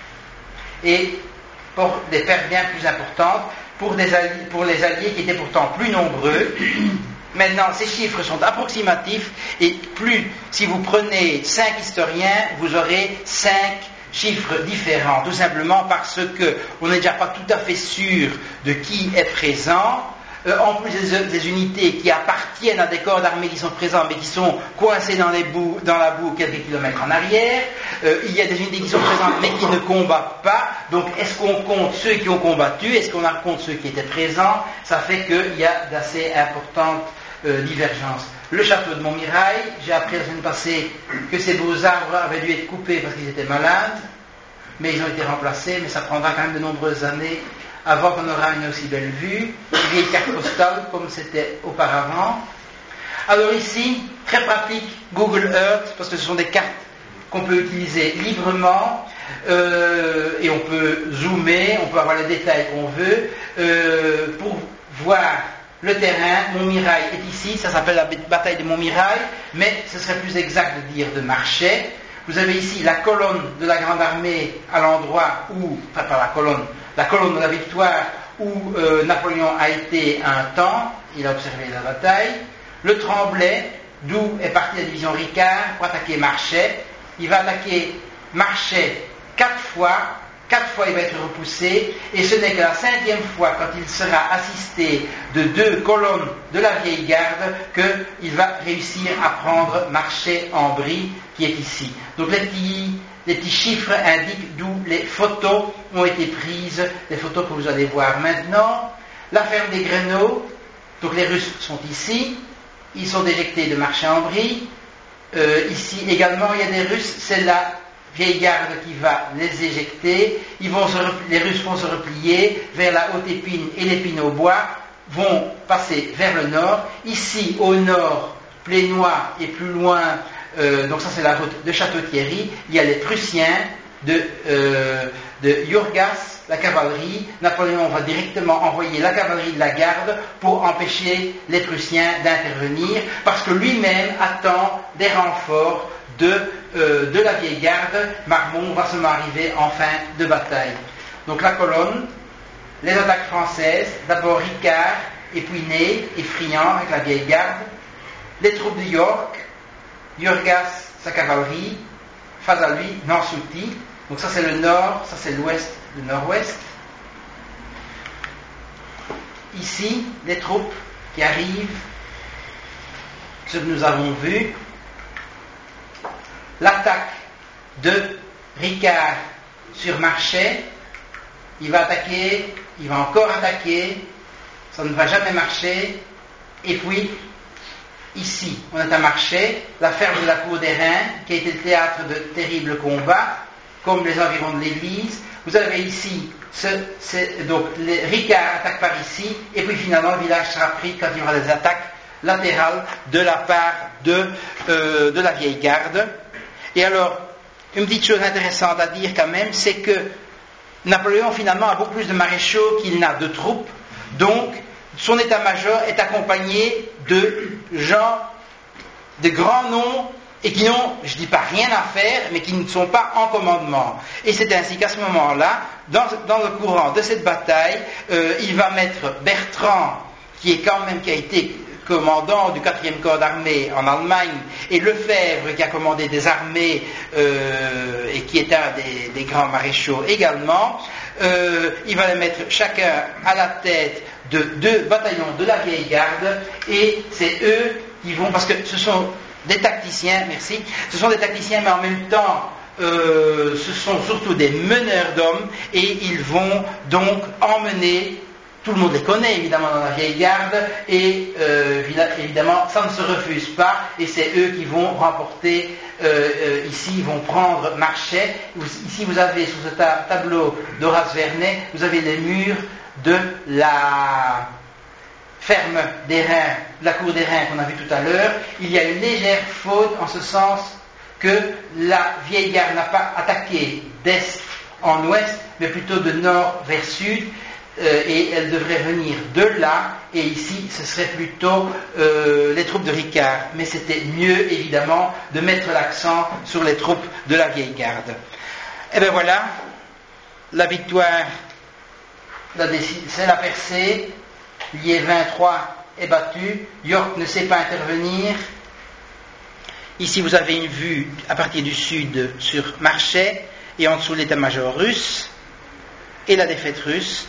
et pour des pertes bien plus importantes pour, des alliés, pour les alliés qui étaient pourtant plus nombreux. Maintenant, ces chiffres sont approximatifs, et plus, si vous prenez cinq historiens, vous aurez cinq chiffres différents, tout simplement parce que on n'est déjà pas tout à fait sûr de qui est présent. Euh, en plus des, des unités qui appartiennent à des corps d'armée qui sont présents mais qui sont coincés dans, les boues, dans la boue quelques kilomètres en arrière, euh, il y a des unités qui sont présentes mais qui ne combattent pas. Donc est-ce qu'on compte ceux qui ont combattu, est-ce qu'on compte ceux qui étaient présents? Ça fait qu'il y a d'assez importantes euh, divergences. Le château de Montmirail, j'ai appris la semaine passée que ces beaux arbres avaient dû être coupés parce qu'ils étaient malades, mais ils ont été remplacés, mais ça prendra quand même de nombreuses années avant qu'on aura une aussi belle vue, une vieille carte postale comme c'était auparavant. Alors ici, très pratique, Google Earth, parce que ce sont des cartes qu'on peut utiliser librement, euh, et on peut zoomer, on peut avoir les détails qu'on veut, euh, pour voir le terrain. Montmirail est ici, ça s'appelle la bataille de Montmirail, mais ce serait plus exact de dire de Marchais. Vous avez ici la colonne de la Grande Armée à l'endroit où, enfin pas la colonne, la colonne de la victoire où euh, Napoléon a été un temps, il a observé la bataille. Le Tremblay, d'où est partie la division Ricard pour attaquer Marchais. Il va attaquer Marchais quatre fois, quatre fois il va être repoussé, et ce n'est que la cinquième fois, quand il sera assisté de deux colonnes de la vieille garde, qu'il va réussir à prendre Marchais-en-Brie, qui est ici. Donc les petits, les petits chiffres indiquent d'où les photos ont été prises, les photos que vous allez voir maintenant. La ferme des Grenaux, donc les Russes sont ici, ils sont déjectés de Marchais-en-Brie. Euh, ici également il y a des Russes, c'est la vieille garde qui va les éjecter. Ils vont se repli- les Russes vont se replier vers la Haute-Épine et l'Épine-au-Bois, vont passer vers le nord. Ici au nord, Plénois, et plus loin, Euh, donc ça c'est la route de Château-Thierry, il y a les Prussiens, de, euh, de Jurgas, la cavalerie. Napoléon va directement envoyer la cavalerie de la garde pour empêcher les Prussiens d'intervenir, parce que lui-même attend des renforts de, euh, de la vieille garde. Marmont va seulement arriver en fin de bataille. Donc la colonne, les attaques françaises, d'abord Ricard, et puis Ney et Friant avec la vieille garde, les troupes de York, Jurgas, sa cavalerie, face à lui, Nansouty. Donc ça c'est le nord, ça c'est l'ouest, le nord-ouest. Ici, les troupes qui arrivent, ce que nous avons vu, l'attaque de Ricard sur Marchais, il va attaquer, il va encore attaquer, ça ne va jamais marcher, et puis ici, on est à Marchais, la ferme de la Cour des Reins, qui a été le théâtre de terribles combats, comme les environs de l'église. Vous avez ici, ce, ce, donc les, Ricard attaque par ici, et puis finalement le village sera pris quand il y aura des attaques latérales de la part de, euh, de la vieille garde. Et alors, une petite chose intéressante à dire quand même, c'est que Napoléon finalement a beaucoup plus de maréchaux qu'il n'a de troupes, donc son état-major est accompagné de gens, de grands noms, et qui n'ont, je ne dis pas rien à faire, mais qui ne sont pas en commandement. Et c'est ainsi qu'à ce moment-là, dans, dans le courant de cette bataille, euh, il va mettre Bertrand, qui est quand même, qui a été commandant du quatrième corps d'armée en Allemagne, et Lefebvre, qui a commandé des armées euh, et qui est un des, des grands maréchaux également, euh, il va les mettre chacun à la tête de deux bataillons de la vieille garde, et c'est eux qui vont, parce que ce sont des tacticiens, merci, ce sont des tacticiens, mais en même temps, euh, ce sont surtout des meneurs d'hommes, et ils vont donc emmener, tout le monde les connaît évidemment dans la vieille garde, et euh, évidemment ça ne se refuse pas, et c'est eux qui vont remporter, euh, euh, ici ils vont prendre Marchais. Ici vous avez sur ce ta- tableau d'Horace Vernet, vous avez les murs de la ferme des Reins, de la cour des Reins qu'on a vu tout à l'heure. Il y a une légère faute en ce sens que la vieille garde n'a pas attaqué d'est en ouest, mais plutôt de nord vers sud, euh, et elle devrait venir de là, et ici ce serait plutôt euh, les troupes de Ricard. Mais c'était mieux évidemment de mettre l'accent sur les troupes de la vieille garde. Et bien voilà, la victoire, la décid- c'est la percée. Lié vingt-trois est battu, York ne sait pas intervenir. Ici vous avez une vue à partir du sud sur Marchais, et en dessous l'état-major russe et la défaite russe.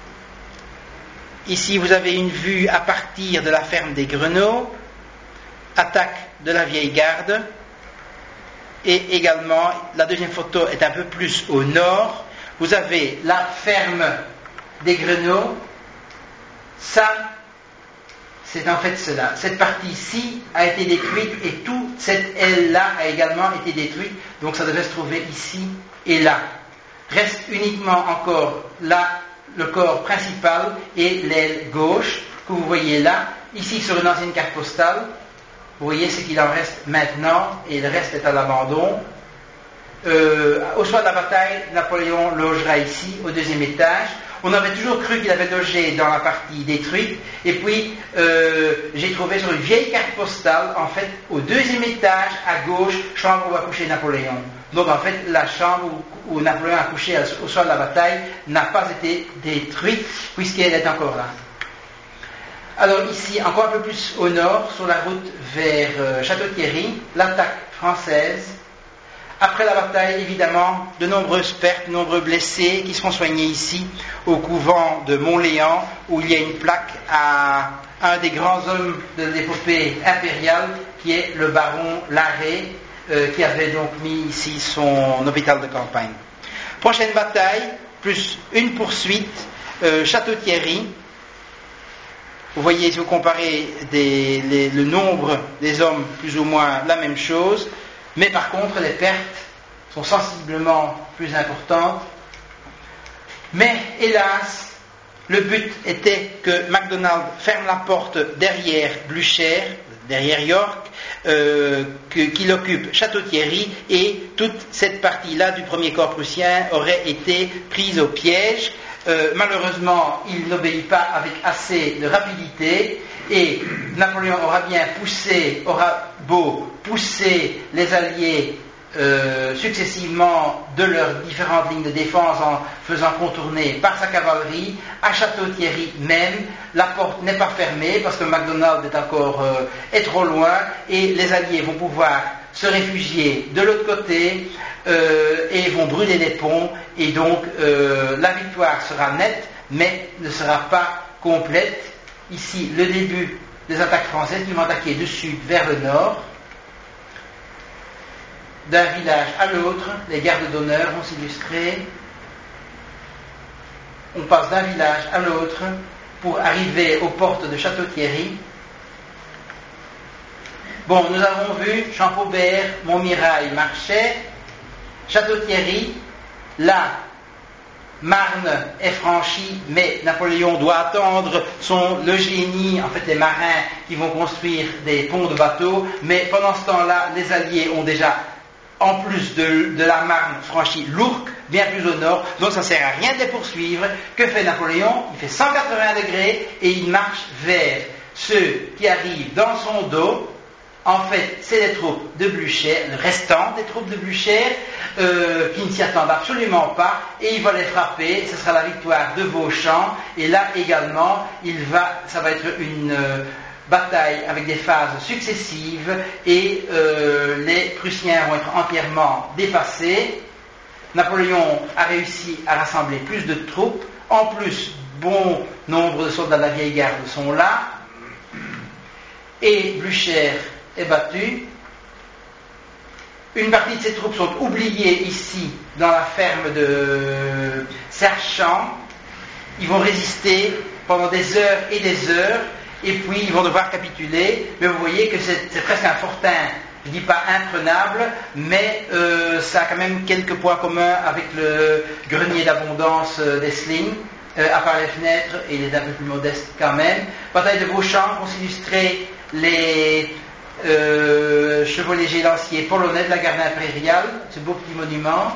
Ici vous avez une vue à partir de la ferme des Greneaux, attaque de la vieille garde, et également la deuxième photo est un peu plus au nord. Vous avez la ferme des Greneaux. Ça, c'est en fait cela. Cette partie-ci a été détruite, et toute cette aile-là a également été détruite, donc ça devait se trouver ici et là. Reste uniquement encore là le corps principal et l'aile gauche que vous voyez là. Ici sur une ancienne carte postale, vous voyez ce qu'il en reste maintenant, et le reste est à l'abandon. Euh, au soir de la bataille, Napoléon logera ici, au deuxième étage. On avait toujours cru qu'il avait logé dans la partie détruite, et puis euh, j'ai trouvé sur une vieille carte postale, en fait, au deuxième étage, à gauche, chambre où a couché Napoléon. Donc en fait, la chambre où, où Napoléon a couché au soir de la bataille n'a pas été détruite, puisqu'elle est encore là. Alors ici, encore un peu plus au nord, sur la route vers euh, Château-Thierry, l'attaque française. Après la bataille, évidemment, de nombreuses pertes, de nombreux blessés qui seront soignés ici, au couvent de Montléan, où il y a une plaque à un des grands hommes de l'épopée impériale, qui est le baron Larrey, euh, qui avait donc mis ici son hôpital de campagne. Prochaine bataille, plus une poursuite, euh, Château-Thierry. Vous voyez, si vous comparez des, les, le nombre des hommes, plus ou moins la même chose, mais par contre les pertes sont sensiblement plus importantes. Mais hélas, le but était que MacDonald ferme la porte derrière Blücher, derrière York, euh, que, qu'il occupe Château-Thierry, et toute cette partie-là du premier corps prussien aurait été prise au piège. Euh, malheureusement, il n'obéit pas avec assez de rapidité, et Napoléon aura bien poussé, aura beau pousser les Alliés euh, successivement de leurs différentes lignes de défense en faisant contourner par sa cavalerie, à Château-Thierry même, la porte n'est pas fermée parce que MacDonald est encore euh, est trop loin, et les Alliés vont pouvoir se réfugier de l'autre côté euh, et vont brûler les ponts, et donc euh, la victoire sera nette mais ne sera pas complète. Ici le début des attaques françaises qui vont attaquer du sud vers le nord, d'un village à l'autre. Les gardes d'honneur vont s'illustrer. On passe d'un village à l'autre pour arriver aux portes de Château-Thierry. Bon, nous avons vu Champaubert, Montmirail, Marchais, Château-Thierry. Là, Marne est franchie, mais Napoléon doit attendre son, le génie, en fait les marins qui vont construire des ponts de bateaux, mais pendant ce temps-là, les Alliés ont déjà, en plus de, de la Marne, franchi l'Ourcq, bien plus au nord, donc ça ne sert à rien de les poursuivre. Que fait Napoléon? Il fait cent quatre-vingts degrés et il marche vers ceux qui arrivent dans son dos. En fait, c'est les troupes de Blücher, le restant des troupes de Blücher, euh, qui ne s'y attendent absolument pas, et il va les frapper. Ce sera la victoire de Vauchamp, et là également, il va, ça va être une euh, bataille avec des phases successives, et euh, les Prussiens vont être entièrement dépassés. Napoléon a réussi à rassembler plus de troupes, en plus, bon nombre de soldats de la vieille garde sont là, et Blücher est battu. Une partie de ces troupes sont oubliées ici dans la ferme de Serchamps. Ils vont résister pendant des heures et des heures, et puis ils vont devoir capituler. Mais vous voyez que c'est, c'est presque un fortin, je ne dis pas imprenable, mais euh, ça a quand même quelques points communs avec le grenier d'abondance euh, d'Essling, euh, à part les fenêtres, et il est un peu plus modeste quand même. Bataille de Vauchamp vont s'illustrer les Euh, chevaux légers lanciers polonais de la garde impériale, ce beau petit monument.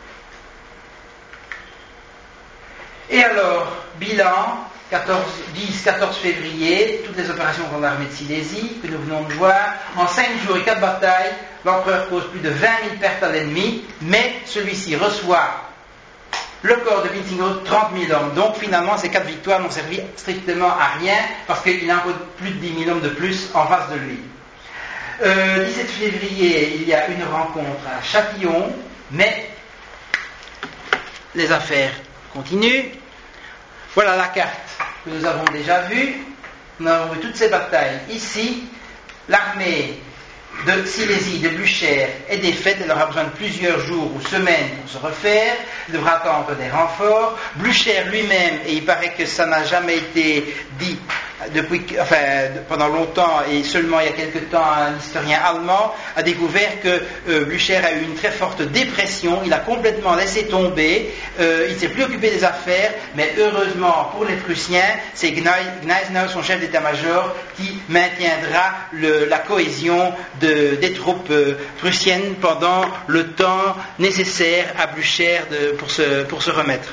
Et alors, bilan, dix quatorze février, toutes les opérations contre l'armée de Silésie, que nous venons de voir. En cinq jours et quatre batailles, l'empereur cause plus de vingt mille pertes à l'ennemi, mais celui-ci reçoit le corps de Wintzingerode, trente mille hommes. Donc finalement, ces quatre victoires n'ont servi strictement à rien, parce qu'il a encore plus de dix mille hommes de plus en face de lui. Euh, dix-sept février, il y a une rencontre à Châtillon, mais les affaires continuent. Voilà la carte que nous avons déjà vue. Nous avons vu toutes ces batailles ici. L'armée de Silésie, de Blücher, est défaite. Elle aura besoin de plusieurs jours ou semaines pour se refaire. Elle devra attendre des renforts. Blücher lui-même, et il paraît que ça n'a jamais été dit depuis, enfin, pendant longtemps, et seulement il y a quelque temps, un historien allemand a découvert que euh, Blücher a eu une très forte dépression. Il a complètement laissé tomber. Euh, il ne s'est plus occupé des affaires, mais heureusement pour les Prussiens, c'est Gneisenau, son chef d'état-major, qui maintiendra le, la cohésion de, des troupes euh, prussiennes pendant le temps nécessaire à Blücher de, pour, se, pour se remettre.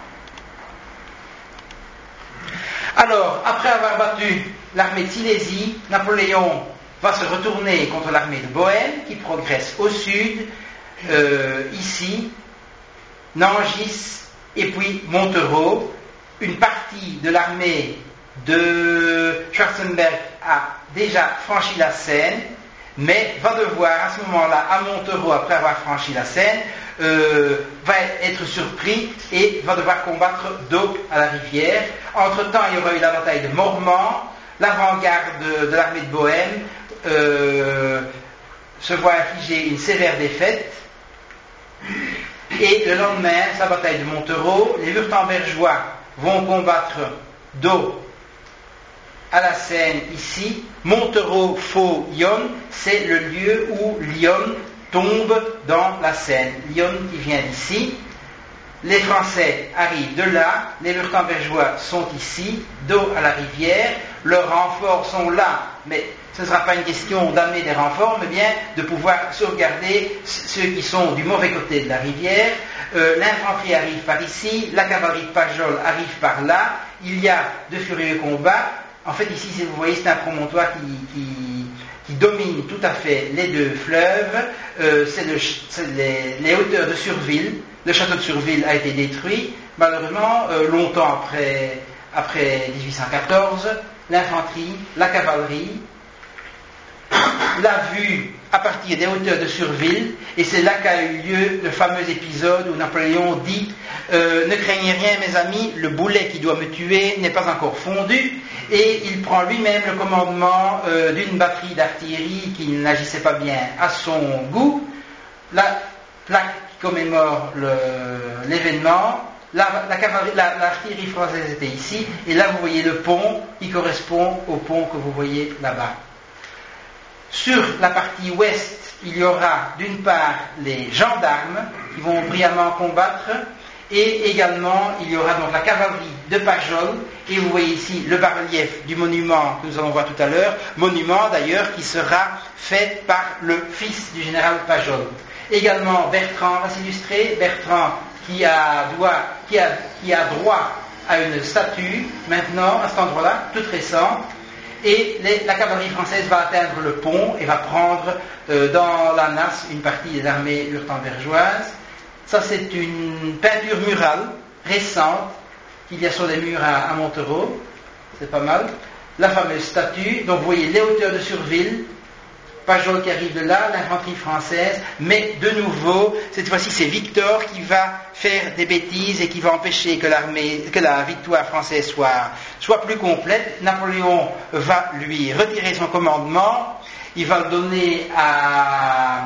Alors, après avoir battu l'armée de Silésie, Napoléon va se retourner contre l'armée de Bohême, qui progresse au sud, euh, ici, Nangis, et puis Montereau. Une partie de l'armée de Schwarzenberg a déjà franchi la Seine, mais va devoir à ce moment-là, à Montereau, après avoir franchi la Seine, euh, va être surpris et va devoir combattre dos à la rivière. Entre-temps, il y aura eu la bataille de Mormant. L'avant-garde de, de l'armée de Bohême euh, se voit infliger une sévère défaite. Et le lendemain, c'est la bataille de Montereau. Les Wurtembergeois vont combattre dos à la Seine ici. Montereau, Faux, Yonne, c'est le lieu où Lyon tombe dans la Seine. Lyon qui vient d'ici. Les Français arrivent de là, les Wurtembergeois sont ici, dos à la rivière, leurs renforts sont là, mais ce ne sera pas une question d'amener des renforts, mais bien de pouvoir sauvegarder ceux qui sont du mauvais côté de la rivière. Euh, l'infanterie arrive par ici, la cavalerie de Pajol arrive par là, il y a de furieux combats. En fait, ici, si vous voyez, c'est un promontoire qui, qui, qui domine tout à fait les deux fleuves. Euh, c'est, le, c'est les, les hauteurs de Surville. Le château de Surville a été détruit, malheureusement, euh, longtemps après, après dix-huit cent quatorze. L'infanterie, la cavalerie, l'a vue à partir des hauteurs de Surville, et c'est là qu'a eu lieu le fameux épisode où Napoléon dit euh, « Ne craignez rien, mes amis, le boulet qui doit me tuer n'est pas encore fondu », et il prend lui-même le commandement euh, d'une batterie d'artillerie qui n'agissait pas bien à son goût. La plaque qui commémore le, l'événement, la, la cavalerie, la, l'artillerie française était ici, et là vous voyez le pont qui correspond au pont que vous voyez là-bas. Sur la partie ouest, il y aura d'une part les gendarmes qui vont brillamment combattre, et également il y aura donc la cavalerie de Pajol, et vous voyez ici le bas-relief du monument que nous allons voir tout à l'heure, monument d'ailleurs qui sera fait par le fils du général Pajol. Également Bertrand va s'illustrer, Bertrand qui a, doit, qui, a, qui a droit à une statue maintenant à cet endroit-là, toute récente. Et les, la cavalerie française va atteindre le pont et va prendre euh, dans la nasse une partie des armées lurtembergeoises. Ça, c'est une peinture murale récente qu'il y a sur les murs à, à Montereau. C'est pas mal. La fameuse statue. Donc, vous voyez les hauteurs de Surville, Pajol qui arrive de là, l'infanterie française, mais de nouveau, cette fois-ci, c'est Victor qui va faire des bêtises et qui va empêcher que l'armée, que la victoire française soit, soit plus complète. Napoléon va lui retirer son commandement, il va le donner à,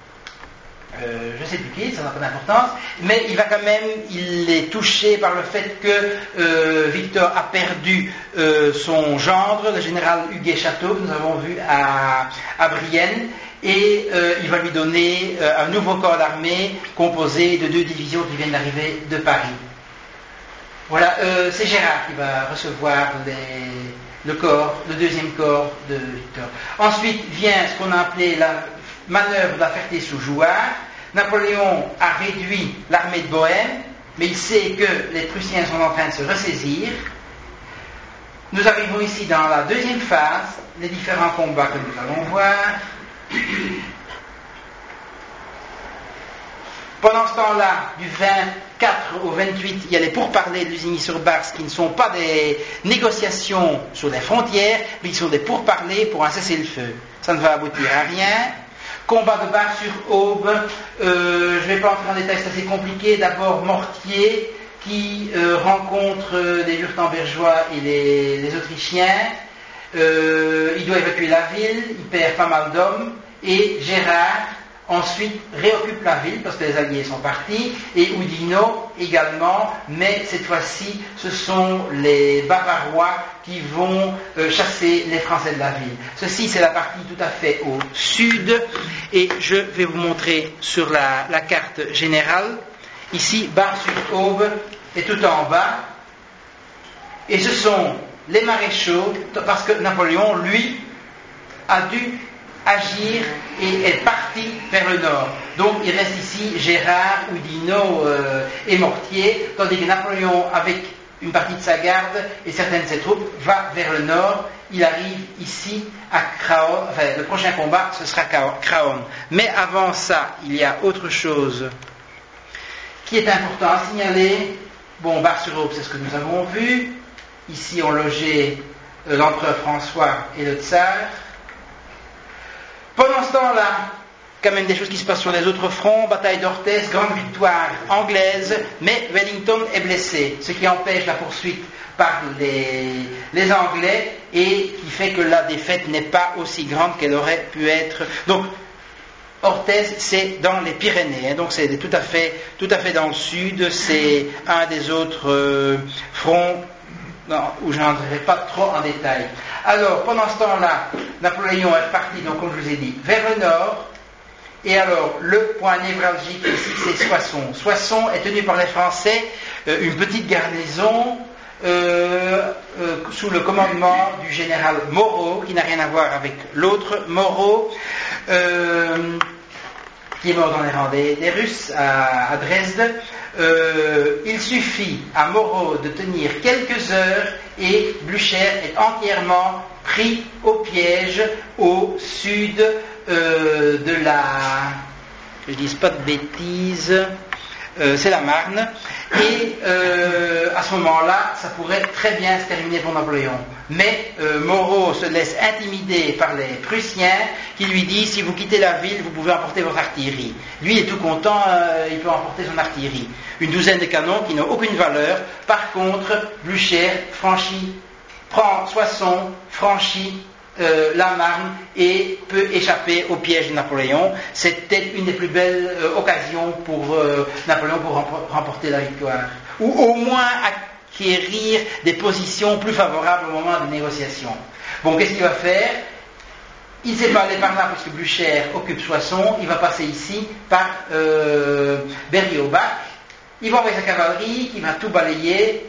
euh, je ne sais plus qui, ça n'a pas d'importance, mais il va quand même, il est touché par le fait que euh, Victor a perdu euh, son gendre, le général Huguet-Château, que nous avons vu à, à Brienne, et euh, il va lui donner euh, un nouveau corps d'armée composé de deux divisions qui viennent d'arriver de Paris. Voilà, euh, c'est Gérard qui va recevoir les, le corps, le deuxième corps de Victor. Ensuite vient ce qu'on a appelé la manœuvre de la Ferté-sous-Jouarre. Napoléon a réduit l'armée de Bohême, mais il sait que les Prussiens sont en train de se ressaisir. Nous arrivons ici dans la deuxième phase, les différents combats que nous allons voir. Pendant ce temps-là, du vingt-quatre au vingt-huit, il y a les pourparlers de Lusigny-sur-Barse qui ne sont pas des négociations sur les frontières, mais qui sont des pourparlers pour un cessez-le-feu. Ça ne va aboutir à rien. Combat de Bar-sur-Aube, euh, je ne vais pas entrer en détail, c'est assez compliqué. D'abord Mortier qui euh, rencontre les Wurtembergeois et les, les Autrichiens. Euh, il doit évacuer la ville, il perd pas mal d'hommes, et Gérard ensuite réoccupe la ville parce que les Alliés sont partis, et Oudinot également, mais cette fois-ci ce sont les Bavarois qui vont euh, chasser les Français de la ville. Ceci c'est la partie tout à fait au sud, et je vais vous montrer sur la, la carte générale. Ici, Bar-sur-Aube est tout en bas, et ce sont les maréchaux, parce que Napoléon, lui, a dû agir et est parti vers le nord. Donc il reste ici Gérard, Oudinot euh, et Mortier, tandis que Napoléon, avec une partie de sa garde et certaines de ses troupes, va vers le nord. Il arrive ici à Craonne, enfin le prochain combat ce sera Craonne. Mais avant ça, il y a autre chose qui est important à signaler. Bon, Bar-sur-Aube, c'est ce que nous avons vu. Ici ont logé euh, l'empereur François et le tsar. Pendant ce temps-là, quand même des choses qui se passent sur les autres fronts, bataille d'Orthez, grande victoire anglaise, mais Wellington est blessé, ce qui empêche la poursuite par les, les Anglais et qui fait que la défaite n'est pas aussi grande qu'elle aurait pu être. Donc, Orthez, c'est dans les Pyrénées, hein, donc c'est tout à fait, tout à fait dans le sud, c'est un des autres euh, fronts non, où je n'entrerai pas trop en détail. Alors, pendant ce temps-là, Napoléon est parti, donc comme je vous ai dit, vers le nord. Et alors, le point névralgique ici, c'est Soissons. Soissons est tenu par les Français, euh, une petite garnison euh, euh, sous le commandement du général Moreau, qui n'a rien à voir avec l'autre Moreau, euh, qui est mort dans les rangs des, des Russes à, à Dresde. Euh, il suffit à Moreau de tenir quelques heures et Blücher est entièrement pris au piège au sud euh, de la... je ne dis pas de bêtises, euh, c'est la Marne, et euh, à ce moment-là, ça pourrait très bien se terminer pour Napoléon. Mais euh, Moreau se laisse intimider par les Prussiens qui lui disent: si vous quittez la ville, vous pouvez emporter votre artillerie. Lui est tout content, euh, il peut emporter son artillerie. Une douzaine de canons qui n'ont aucune valeur. Par contre, Blücher franchit, prend Soissons, franchit Euh, la Marne et peut échapper au piège de Napoléon. C'était une des plus belles euh, occasions pour euh, Napoléon pour rempor- remporter la victoire, ou au moins acquérir des positions plus favorables au moment des négociations. Bon, qu'est-ce qu'il va faire? Il ne sait pas aller par là parce que Blücher occupe Soissons, il va passer ici par euh, Berry-au-Bac, il va envoyer sa cavalerie qui va tout balayer.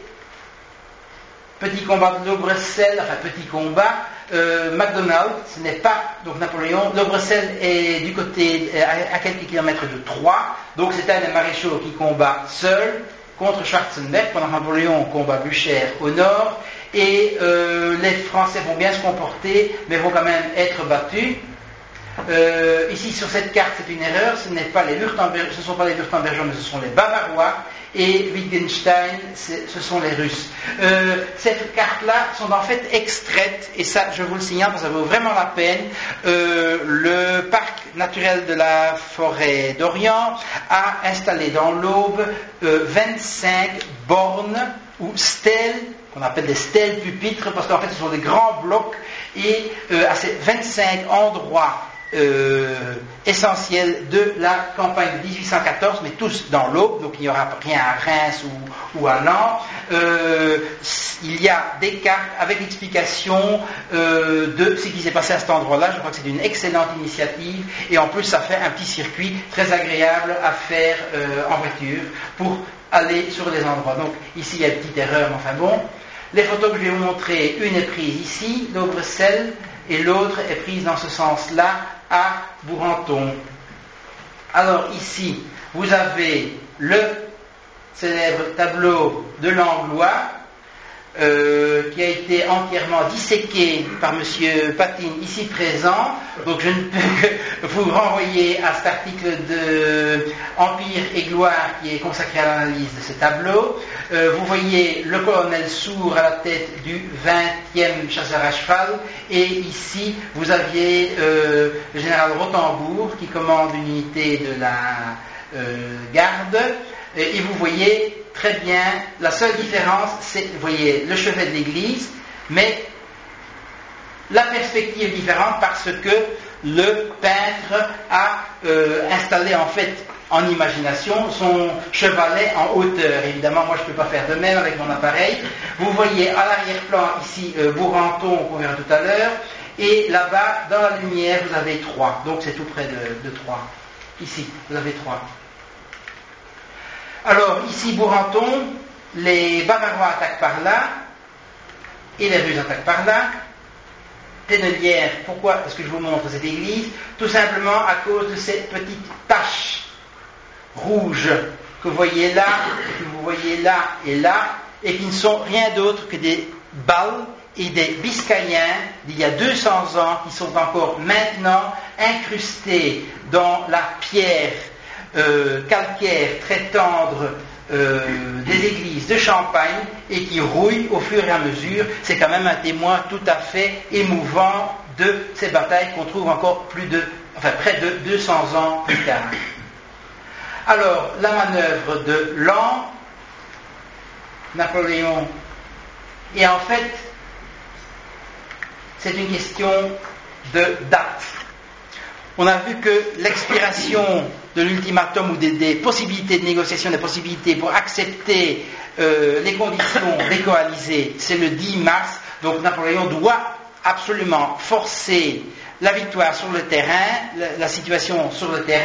Petit combat de Laubressel, enfin petit combat, euh, MacDonald, ce n'est pas donc Napoléon. Laubressel est du côté, à, à quelques kilomètres de Troyes, donc c'est un des maréchaux qui combat seul contre Schwarzenberg, pendant que Napoléon combat Blücher au nord, et euh, les Français vont bien se comporter, mais vont quand même être battus. Euh, ici sur cette carte c'est une erreur, ce, n'est pas les Württemberg, ce ne sont pas les Württembergeois mais ce sont les Bavarois, et Wittgenstein ce sont les Russes. Euh, cette carte-là sont en fait extraites, et ça je vous le signale parce que ça vaut vraiment la peine. Euh, le parc naturel de la forêt d'Orient a installé dans l'Aube euh, vingt-cinq bornes ou stèles, qu'on appelle des stèles pupitres, parce qu'en fait ce sont des grands blocs, et euh, à ces vingt-cinq endroits Euh, essentiels de la campagne de dix-huit cent quatorze, mais tous dans l'Aube, donc il n'y aura rien à Reims ou, ou à Nantes. Euh, il y a des cartes avec l'explication euh, de ce qui s'est passé à cet endroit-là. Je crois que c'est une excellente initiative, et en plus ça fait un petit circuit très agréable à faire euh, en voiture pour aller sur les endroits. Donc ici il y a une petite erreur, mais enfin bon. Les photos que je vais vous montrer, une est prise ici, Laubressel, et l'autre est prise dans ce sens-là à Burenton. Alors ici, vous avez le célèbre tableau de Langlois, euh, qui a été entièrement disséqué par M. Patine, ici présent. Donc je ne peux que vous renvoyer à cet article de Empire et Gloire qui est consacré à l'analyse de ce tableau. Euh, vous voyez le colonel Sourd à la tête du vingtième chasseur à cheval, et ici vous aviez euh, le général Rotembourg qui commande une unité de la euh, garde, et, et vous voyez très bien, la seule différence c'est, vous voyez, le chevet de l'église, mais la perspective est différente parce que le peintre a euh, installé en fait en imagination son chevalet en hauteur. Évidemment, moi je ne peux pas faire de même avec mon appareil. Vous voyez à l'arrière-plan ici euh, Burenton qu'on verra tout à l'heure, et là-bas dans la lumière vous avez Troyes, donc c'est tout près de, de Troyes. Ici vous avez Troyes. Alors ici Burenton, les Bavarois attaquent par là et les Russes attaquent par là. Thénelière, pourquoi est-ce que je vous montre cette église? Tout simplement à cause de ces petites taches rouges que vous voyez là, que vous voyez là et là, et qui ne sont rien d'autre que des balles et des biscayens d'il y a deux cents ans qui sont encore maintenant incrustés dans la pierre euh, calcaire très tendre Euh, des églises de Champagne, et qui rouillent au fur et à mesure. C'est quand même un témoin tout à fait émouvant de ces batailles qu'on trouve encore plus de, enfin près de deux cents ans plus tard. Alors, la manœuvre de Laon, Napoléon, et en fait, c'est une question de date. On a vu que l'expiration de l'ultimatum ou des, des possibilités de négociation, des possibilités pour accepter euh, les conditions décoalisées, c'est le dix mars. Donc Napoléon doit absolument forcer la victoire sur le terrain, la, la situation sur le terrain,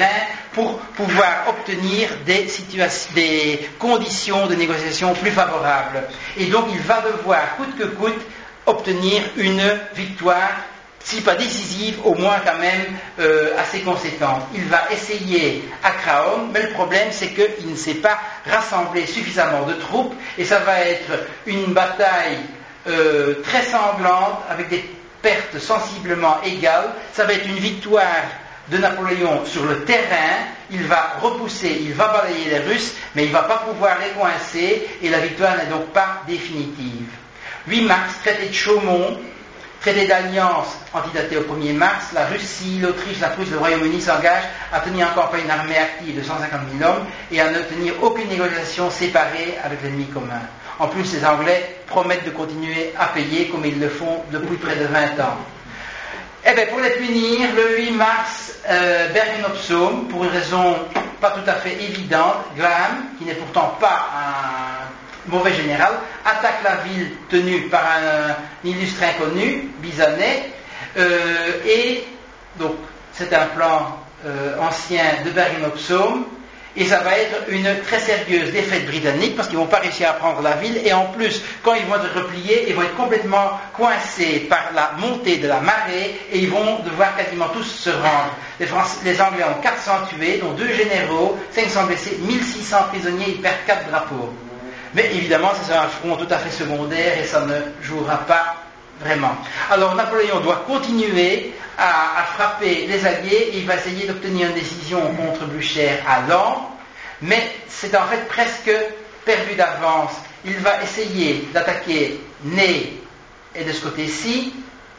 pour pouvoir obtenir des, situations, des conditions de négociation plus favorables. Et donc il va devoir, coûte que coûte, obtenir une victoire, si pas décisive, au moins quand même euh, assez conséquente. Il va essayer à Craonne, mais le problème c'est qu'il ne sait pas rassembler suffisamment de troupes, et ça va être une bataille euh, très sanglante, avec des pertes sensiblement égales. Ça va être une victoire de Napoléon sur le terrain. Il va repousser, il va balayer les Russes, mais il ne va pas pouvoir les coincer, et la victoire n'est donc pas définitive. huit mars, traité de Chaumont, traité d'alliance antidaté au premier mars, la Russie, l'Autriche, la Prusse, le Royaume-Uni s'engagent à tenir en campagne une armée active de cent cinquante mille hommes et à ne tenir aucune négociation séparée avec l'ennemi commun. En plus, les Anglais promettent de continuer à payer comme ils le font depuis près de vingt ans. Eh bien, pour les punir, le huit mars, euh, Bergen-op-Zoom, pour une raison pas tout à fait évidente, Graham, qui n'est pourtant pas un mauvais général, attaque la ville tenue par un, un illustre inconnu, Bizanet, euh, et donc c'est un plan euh, ancien de Bergen-op-Zoom, et ça va être une très sérieuse défaite britannique parce qu'ils ne vont pas réussir à prendre la ville, et en plus, quand ils vont être repliés, ils vont être complètement coincés par la montée de la marée, et ils vont devoir quasiment tous se rendre. Les, Français, les Anglais ont quatre cents tués, dont deux généraux, cinq cents blessés, mille six cents prisonniers, ils perdent quatre drapeaux. Mais évidemment, c'est un front tout à fait secondaire et ça ne jouera pas vraiment. Alors Napoléon doit continuer à, à frapper les Alliés et il va essayer d'obtenir une décision contre Blücher à Laon, mais c'est en fait presque perdu d'avance. Il va essayer d'attaquer Ney et de ce côté-ci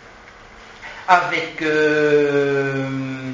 avec euh,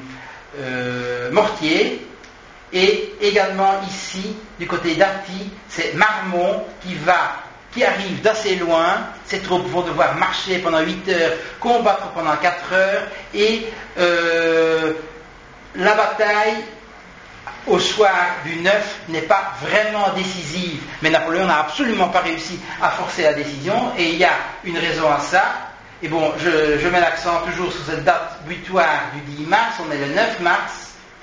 euh, Mortier. Et également ici, du côté d'Arty, c'est Marmont qui va, qui arrive d'assez loin. Ces troupes vont devoir marcher pendant huit heures, combattre pendant quatre heures, et euh, la bataille au soir du neuf n'est pas vraiment décisive. Mais Napoléon n'a absolument pas réussi à forcer la décision, et il y a une raison à ça. Et bon, je, je mets l'accent toujours sur cette date butoir du dix mars, on est le neuf mars.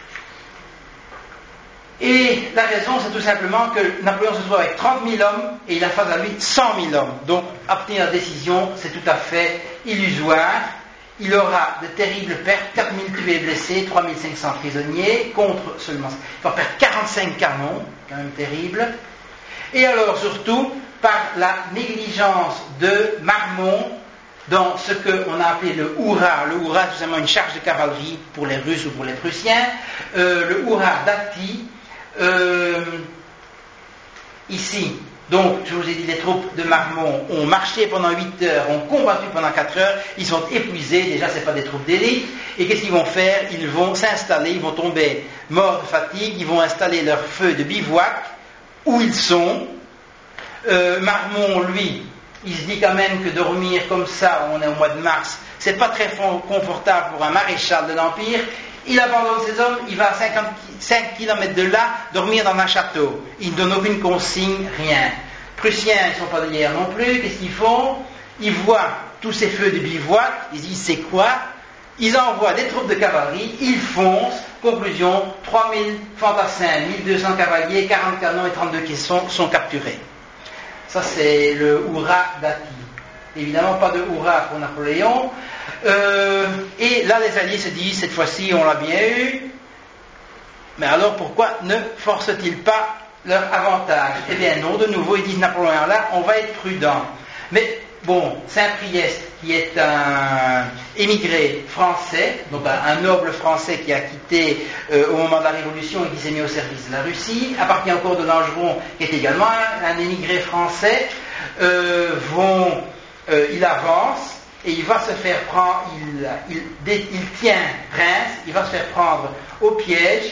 Et la raison, c'est tout simplement que Napoléon se trouve avec trente mille hommes et il a face à lui cent mille hommes. Donc, obtenir la décision, c'est tout à fait illusoire. Il aura de terribles pertes, quatre mille tués et blessés, trois mille cinq cents prisonniers, contre seulement... Il va perdre quarante-cinq canons, quand même terrible. Et alors, surtout, par la négligence de Marmont, dans ce qu'on a appelé le hurrah. Le hurrah, c'est seulement une charge de cavalerie pour les Russes ou pour les Prussiens. Euh, le hurrah d'Atti, Euh, ici, donc, je vous ai dit, les troupes de Marmont ont marché pendant huit heures, ont combattu pendant quatre heures, ils sont épuisés, déjà ce n'est pas des troupes d'élite, et qu'est-ce qu'ils vont faire? Ils vont s'installer, ils vont tomber morts de fatigue, ils vont installer leur feu de bivouac où ils sont. Euh, Marmont, lui, il se dit quand même que dormir comme ça, on est au mois de mars, c'est pas très confortable pour un maréchal de l'Empire. Il abandonne ses hommes, il va à cinquante-cinq kilomètres de là, dormir dans un château. Il ne donne aucune consigne, rien. Prussiens, ils ne sont pas de guerre non plus, qu'est-ce qu'ils font? Ils voient tous ces feux de bivouac, ils disent c'est quoi? Ils envoient des troupes de cavalerie, ils foncent, conclusion, trois mille fantassins, mille deux cents cavaliers, quarante canons et trente-deux caissons sont capturés. Ça c'est le hurrah d'Atti. Évidemment pas de hurrah pour Napoléon. Euh, et là les Alliés se disent, cette fois-ci on l'a bien eu, mais alors pourquoi ne forcent-ils pas leur avantage? Eh bien non, de nouveau ils disent Napoléon là, on va être prudent. Mais bon, Saint-Priest, qui est un émigré français, donc un, un noble français qui a quitté euh, au moment de la Révolution et qui s'est mis au service de la Russie, appartient au corps de Langeron, qui est également un, un émigré français, euh, vont, euh, il avance, et il va se faire prendre, il, il, il tient Reims, il va se faire prendre au piège,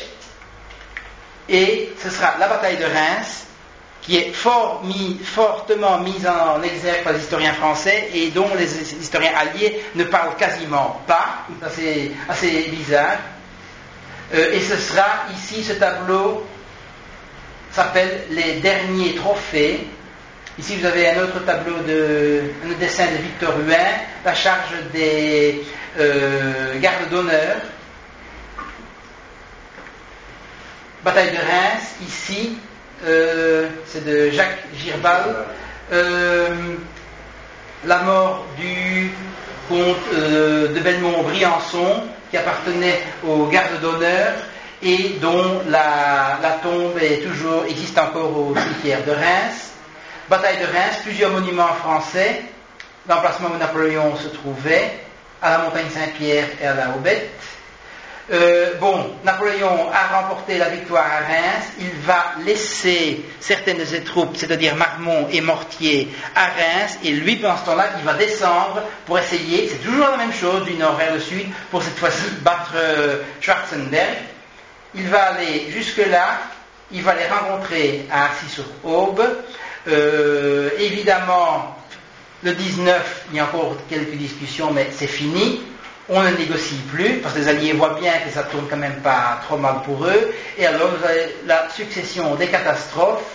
et ce sera la bataille de Reims, qui est fort mis, fortement mise en exergue par les historiens français, et dont les historiens alliés ne parlent quasiment pas, c'est assez, assez bizarre. Euh, et ce sera ici, ce tableau s'appelle Les derniers trophées. Ici, vous avez un autre tableau, de, un dessin de Victor Huin, la charge des euh, gardes d'honneur. bataille de Reims, ici, euh, c'est de Jacques Girbal, euh, la mort du comte euh, de Belmont-Briançon, qui appartenait aux gardes d'honneur et dont la, la tombe est toujours, existe encore au cimetière de Reims. Bataille de Reims, plusieurs monuments français, l'emplacement où Napoléon se trouvait, à la montagne Saint-Pierre et à la Hobette. Euh, bon, Napoléon a remporté la victoire à Reims, il va laisser certaines de ses troupes, c'est-à-dire Marmont et Mortier, à Reims, et lui, pendant ce temps-là, il va descendre pour essayer, c'est toujours la même chose, du nord vers le sud, pour cette fois-ci battre euh, Schwarzenberg. Il va aller jusque-là, il va les rencontrer à Arcis-sur-Aube. Euh, évidemment, le dix-neuf, il y a encore quelques discussions, mais c'est fini. On ne négocie plus, parce que les Alliés voient bien que ça tourne quand même pas trop mal pour eux. Et alors, vous avez la succession des catastrophes.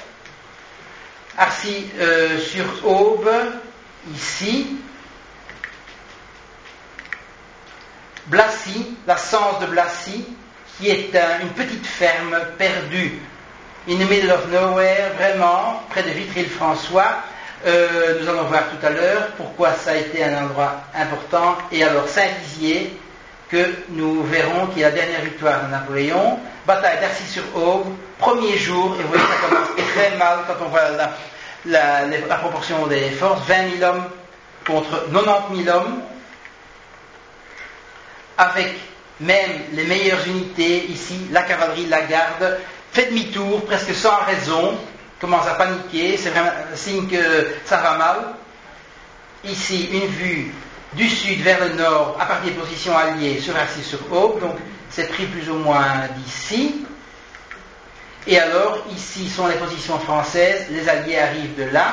Arcis-sur-Aube, euh, ici. Blacy, la Cense de Blacy, qui est un, une petite ferme perdue, in the middle of nowhere, vraiment, près de Vitry-le-François. Euh, nous allons voir tout à l'heure pourquoi ça a été un endroit important. Et alors Saint-Dizier, que nous verrons qui est la dernière victoire de Napoléon. Bataille d'Arcis-sur-Aube, premier jour, et vous voyez ça commence très mal quand on voit la, la, la, la proportion des forces, vingt mille hommes contre quatre-vingt-dix mille hommes, avec même les meilleures unités ici, la cavalerie, la garde, fait demi-tour, presque sans raison, commence à paniquer, c'est vraiment un signe que ça va mal. Ici, une vue du sud vers le nord, à partir des positions alliées sur Arcis-sur-Aube, donc c'est pris plus ou moins d'ici. Et alors, ici sont les positions françaises, les alliés arrivent de là.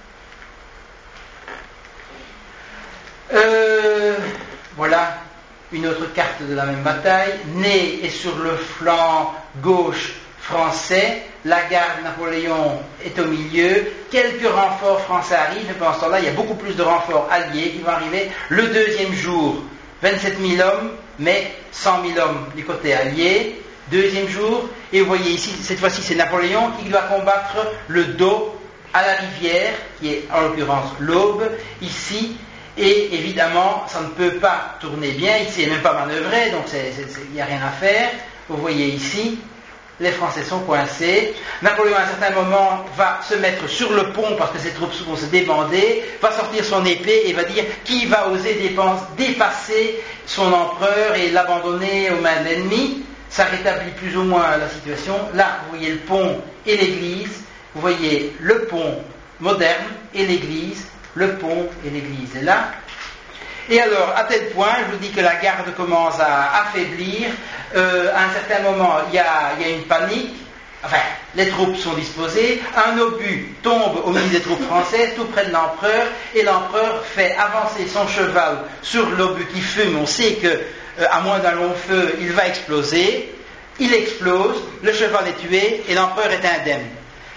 Euh, voilà une autre carte de la même bataille. Ney est sur le flanc gauche français, la garde Napoléon est au milieu, quelques renforts français arrivent, et pendant ce temps-là, il y a beaucoup plus de renforts alliés qui vont arriver. Le deuxième jour, vingt-sept mille hommes, mais cent mille hommes du côté allié. Deuxième jour, et vous voyez ici, cette fois-ci, c'est Napoléon qui doit combattre le dos à la rivière, qui est en l'occurrence l'Aube, ici, et évidemment, ça ne peut pas tourner bien, ici, il n'est même pas manœuvré, donc il n'y a rien à faire. Vous voyez ici, les Français sont coincés. Napoléon, à un certain moment, va se mettre sur le pont parce que ses troupes vont se débander, va sortir son épée et va dire qui va oser dépense, dépasser son empereur et l'abandonner aux mains de l'ennemi. Ça rétablit plus ou moins la situation. Là, vous voyez le pont et l'église. Vous voyez le pont moderne et l'église. Le pont et l'église est là. Et alors, à tel point, je vous dis que la garde commence à affaiblir. Euh, à un certain moment, il y a, il y a une panique. Enfin, les troupes sont disposées. Un obus tombe au milieu des troupes françaises, tout près de l'empereur, et l'empereur fait avancer son cheval sur l'obus qui fume. On sait que, euh, à moins d'un long feu, il va exploser. Il explose, le cheval est tué, et l'empereur est indemne.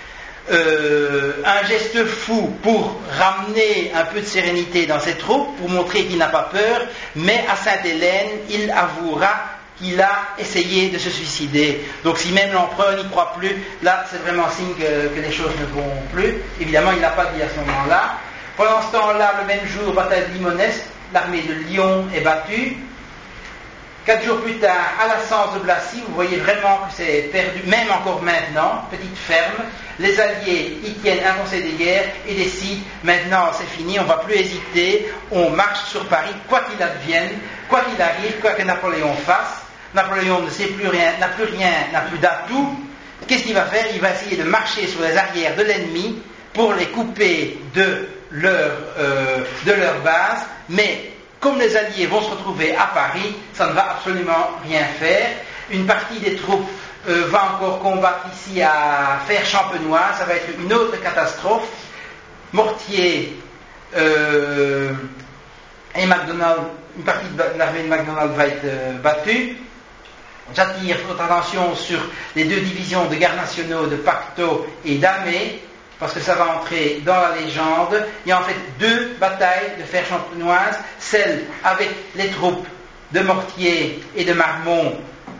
Euh, un geste fou pour ramener un peu de sérénité dans ses troupes, pour montrer qu'il n'a pas peur, mais à Sainte-Hélène, il avouera qu'il a essayé de se suicider. Donc si même l'empereur n'y croit plus, là c'est vraiment signe que, que les choses ne vont plus. Évidemment, il n'a pas dit à ce moment-là. Pendant ce temps-là, le même jour, bataille de Limonest, l'armée de Lyon est battue. Quatre jours plus tard, à la Cense de Blacy, vous voyez vraiment que c'est perdu, même encore maintenant, petite ferme. Les Alliés y tiennent un conseil de guerre et décident, maintenant c'est fini, on ne va plus hésiter, on marche sur Paris, quoi qu'il advienne, quoi qu'il arrive, quoi que Napoléon fasse. Napoléon ne sait plus rien, n'a plus rien, n'a plus d'atout. Qu'est-ce qu'il va faire? Il va essayer de marcher sur les arrières de l'ennemi pour les couper de leur, euh, de leur base, mais comme les Alliés vont se retrouver à Paris, ça ne va absolument rien faire. Une partie des troupes euh, va encore combattre ici à Fère-Champenois, ça va être une autre catastrophe. Mortier euh, et MacDonald, une partie de l'armée de MacDonald va être euh, battue. J'attire votre attention sur les deux divisions de gardes nationaux de Pacto et d'Amé, parce que ça va entrer dans la légende. Il y a en fait deux batailles de Fère-Champenoise, celle avec les troupes de Mortier et de Marmont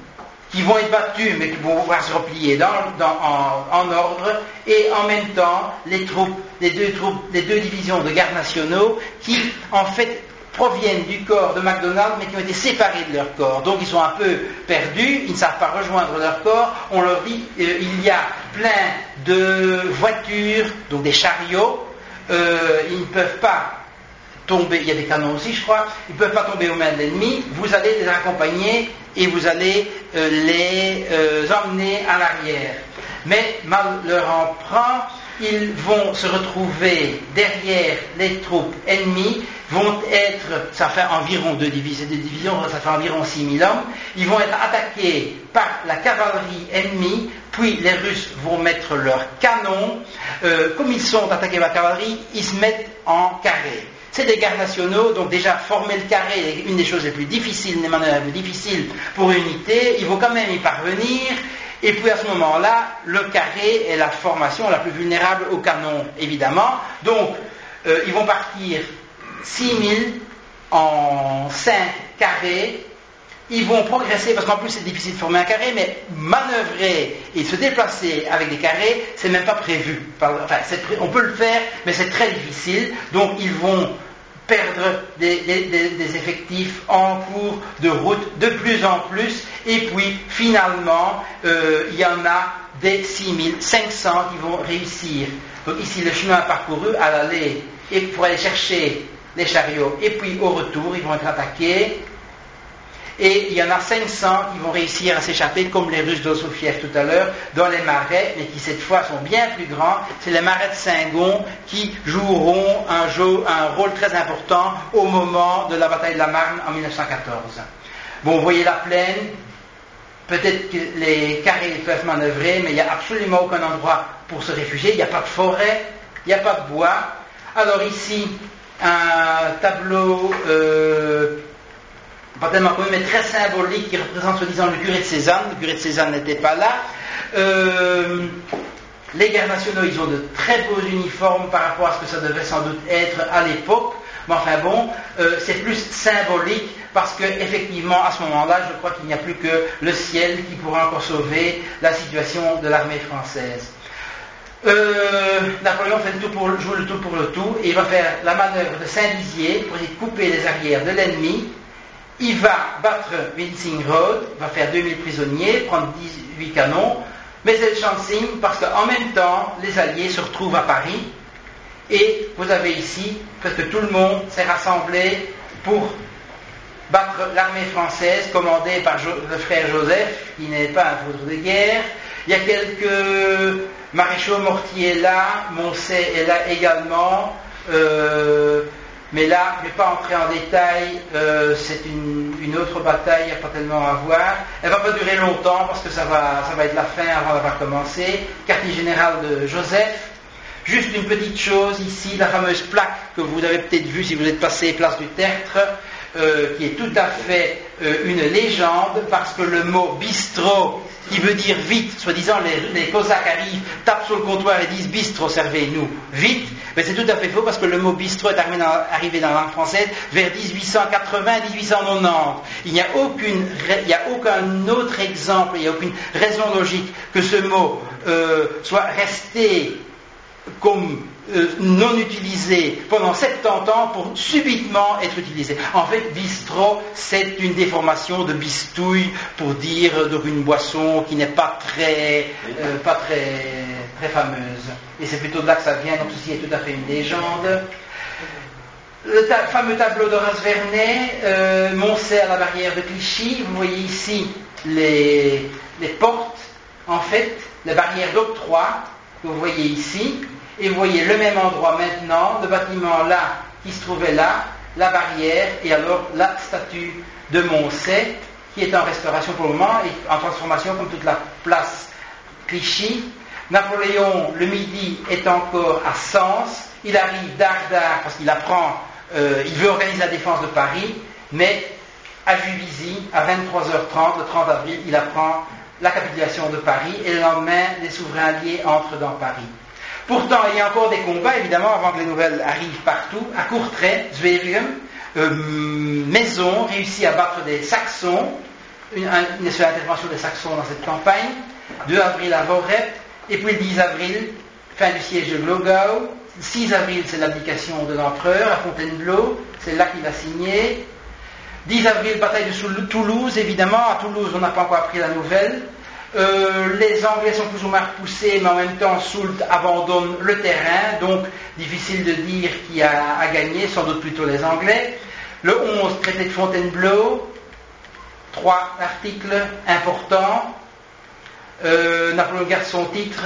qui vont être battus, mais qui vont pouvoir se replier dans, dans, en, en ordre, et en même temps les troupes, les deux troupes, les deux divisions de gardes nationaux qui, en fait, proviennent du corps de MacDonald, mais qui ont été séparés de leur corps. Donc ils sont un peu perdus, ils ne savent pas rejoindre leur corps. On leur dit, euh, il y a plein de voitures, donc des chariots, euh, ils ne peuvent pas tomber, il y a des canons aussi je crois, ils ne peuvent pas tomber aux mains de l'ennemi, vous allez les accompagner et vous allez euh, les euh, emmener à l'arrière. Mais mal leur en prend, ils vont se retrouver derrière les troupes ennemies, vont être, ça fait environ deux divisions, deux divisions ça fait environ six mille hommes, ils vont être attaqués par la cavalerie ennemie, puis les Russes vont mettre leurs canons, euh, comme ils sont attaqués par la cavalerie, ils se mettent en carré. C'est des gardes nationaux, donc déjà former le carré est une des choses les plus difficiles, une des manœuvres les plus difficiles pour une unité, il faut quand même y parvenir, et puis à ce moment-là, le carré est la formation la plus vulnérable au canon, évidemment. Donc, euh, ils vont partir six mille en cinq carrés, ils vont progresser, parce qu'en plus c'est difficile de former un carré, mais manœuvrer et se déplacer avec des carrés, c'est même pas prévu. Enfin, c'est pré- on peut le faire, mais c'est très difficile, donc ils vont perdre des, des, des, des effectifs en cours de route de plus en plus, et puis finalement, euh, il y en a des six mille cinq cents qui vont réussir. Donc ici, le chemin parcouru à l'aller, et pour aller chercher les chariots, et puis au retour, ils vont être attaqués, et il y en a cinq cents qui vont réussir à s'échapper, comme les Russes d'Ossofiev tout à l'heure, dans les marais, mais qui cette fois sont bien plus grands. C'est les marais de Saint-Gon qui joueront un, jeu, un rôle très important au moment de la bataille de la Marne en mille neuf cent quatorze. Bon, vous voyez la plaine, peut-être que les carrés peuvent manœuvrer, mais il n'y a absolument aucun endroit pour se réfugier, il n'y a pas de forêt, il n'y a pas de bois. Alors ici, un tableau... Euh, pas tellement connu, mais très symbolique, qui représente soi-disant le curé de Cézanne. Le curé de Cézanne n'était pas là. Euh, les gardes nationaux, ils ont de très beaux uniformes par rapport à ce que ça devait sans doute être à l'époque. Mais enfin bon, euh, c'est plus symbolique parce que effectivement, à ce moment-là, je crois qu'il n'y a plus que le ciel qui pourra encore sauver la situation de l'armée française. Euh, Napoléon fait le tout pour, joue le tout pour le tout et il va faire la manœuvre de Saint-Dizier pour essayer de couper les arrières de l'ennemi. Il va battre Vincennes Road, va faire deux mille prisonniers, prendre dix-huit canons, mais c'est le champ de signe parce qu'en même temps, les Alliés se retrouvent à Paris et vous avez ici presque tout le monde s'est rassemblé pour battre l'armée française commandée par jo- le frère Joseph, qui n'est pas un foudre de guerre. Il y a quelques maréchaux Mortier là, Moncey est là également. Euh, Mais là, je ne vais pas entrer en détail, euh, c'est une, une autre bataille, il n'y a pas tellement à voir. Elle ne va pas durer longtemps parce que ça va, ça va être la fin avant d'avoir commencé. Quartier général de Joseph. Juste une petite chose ici, la fameuse plaque que vous avez peut-être vue si vous êtes passé place du Tertre, euh, qui est tout à fait euh, une légende parce que le mot bistrot, qui veut dire vite, soi-disant les, les Cosaques arrivent, tapent sur le comptoir et disent bistrot, servez-nous vite. Mais c'est tout à fait faux parce que le mot bistrot est arrivé dans, arrivé dans la langue française vers dix-huit cent quatre-vingts à dix-huit cent quatre-vingt-dix. Il n'y a aucune, il n'y a aucun autre exemple, il n'y a aucune raison logique que ce mot euh, soit resté comme euh, non utilisé pendant soixante-dix ans pour subitement être utilisé. En fait, bistrot, c'est une déformation de bistouille pour dire donc une boisson qui n'est pas très, euh, pas très, très fameuse. Et c'est plutôt de là que ça vient, donc ceci est tout à fait une légende. Le ta- fameux tableau d'Horace Vernet, euh, Moncey à la barrière de Clichy, vous voyez ici les, les portes, en fait, les barrières d'octroi, que vous voyez ici. Et vous voyez le même endroit maintenant, le bâtiment là, qui se trouvait là, la barrière, et alors la statue de Moncey, qui est en restauration pour le moment, et en transformation comme toute la place Clichy. Napoléon, le midi, est encore à Sens, il arrive d'Ardard, parce qu'il apprend, euh, il veut organiser la défense de Paris, mais à Juvisy, à vingt-trois heures trente, le trente avril, il apprend la capitulation de Paris, et le lendemain, les souverains alliés entrent dans Paris. Pourtant, il y a encore des combats, évidemment, avant que les nouvelles arrivent partout. À Courtrai, Zwevegem, euh, Maison réussit à battre des Saxons, une, une seule intervention des Saxons dans cette campagne. deux avril à Vorep, et puis le dix avril, fin du siège de Glogau. six avril, c'est l'abdication de l'empereur à Fontainebleau, c'est là qu'il a signé. dix avril, bataille de Toulouse, évidemment. À Toulouse, on n'a pas encore appris la nouvelle. Euh, les Anglais sont plus ou moins repoussés, mais en même temps, Soult abandonne le terrain, donc difficile de dire qui a, a gagné, sans doute plutôt les Anglais. Le onze, traité de Fontainebleau, trois articles importants. Euh, Napoléon garde son titre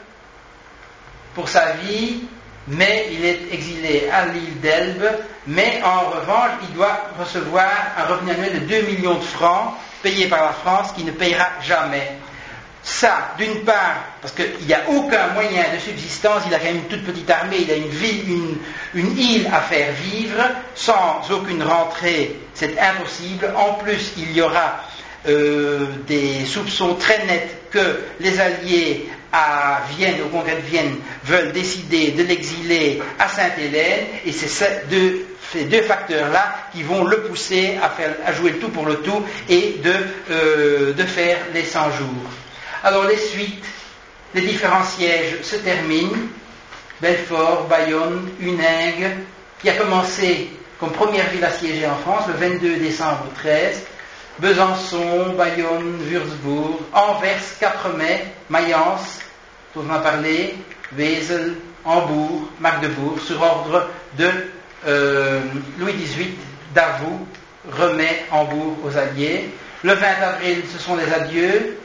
pour sa vie, mais il est exilé à l'île d'Elbe, mais en revanche, il doit recevoir un revenu annuel de deux millions de francs payé par la France, qui ne payera jamais. Ça, d'une part, parce qu'il n'y a aucun moyen de subsistance, il a quand même une toute petite armée, il a une ville, une, une île à faire vivre, sans aucune rentrée, c'est impossible. En plus, il y aura euh, des soupçons très nets que les Alliés à Vienne, au congrès de Vienne, veulent décider de l'exiler à Sainte-Hélène, et c'est ces deux, ces deux facteurs-là qui vont le pousser à, faire, à jouer le tout pour le tout et de, euh, de faire les cent jours. Alors les suites, les différents sièges se terminent. Belfort, Bayonne, Huningue, qui a commencé comme première ville assiégée en France le vingt-deux décembre treize, Besançon, Bayonne, Würzburg, Anvers, quatre mai, Mayence, dont on a parlé, Wesel, Hambourg, Magdebourg, sur ordre de euh, Louis dix-huit, Davout remet Hambourg aux Alliés. Le vingt avril, ce sont les adieux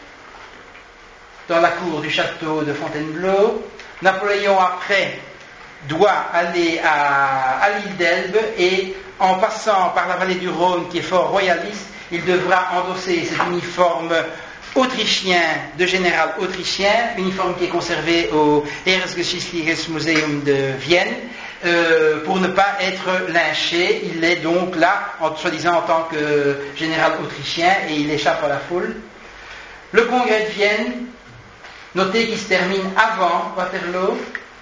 dans la cour du château de Fontainebleau. Napoléon, après, doit aller à, à l'île d'Elbe, et en passant par la vallée du Rhône, qui est fort royaliste, il devra endosser cet uniforme autrichien, de général autrichien, uniforme qui est conservé au Heeresgeschichtliches Museum de Vienne, euh, pour ne pas être lynché. Il est donc là, en soi-disant en tant que général autrichien, et il échappe à la foule. Le congrès de Vienne, notez qu'il se termine avant Waterloo.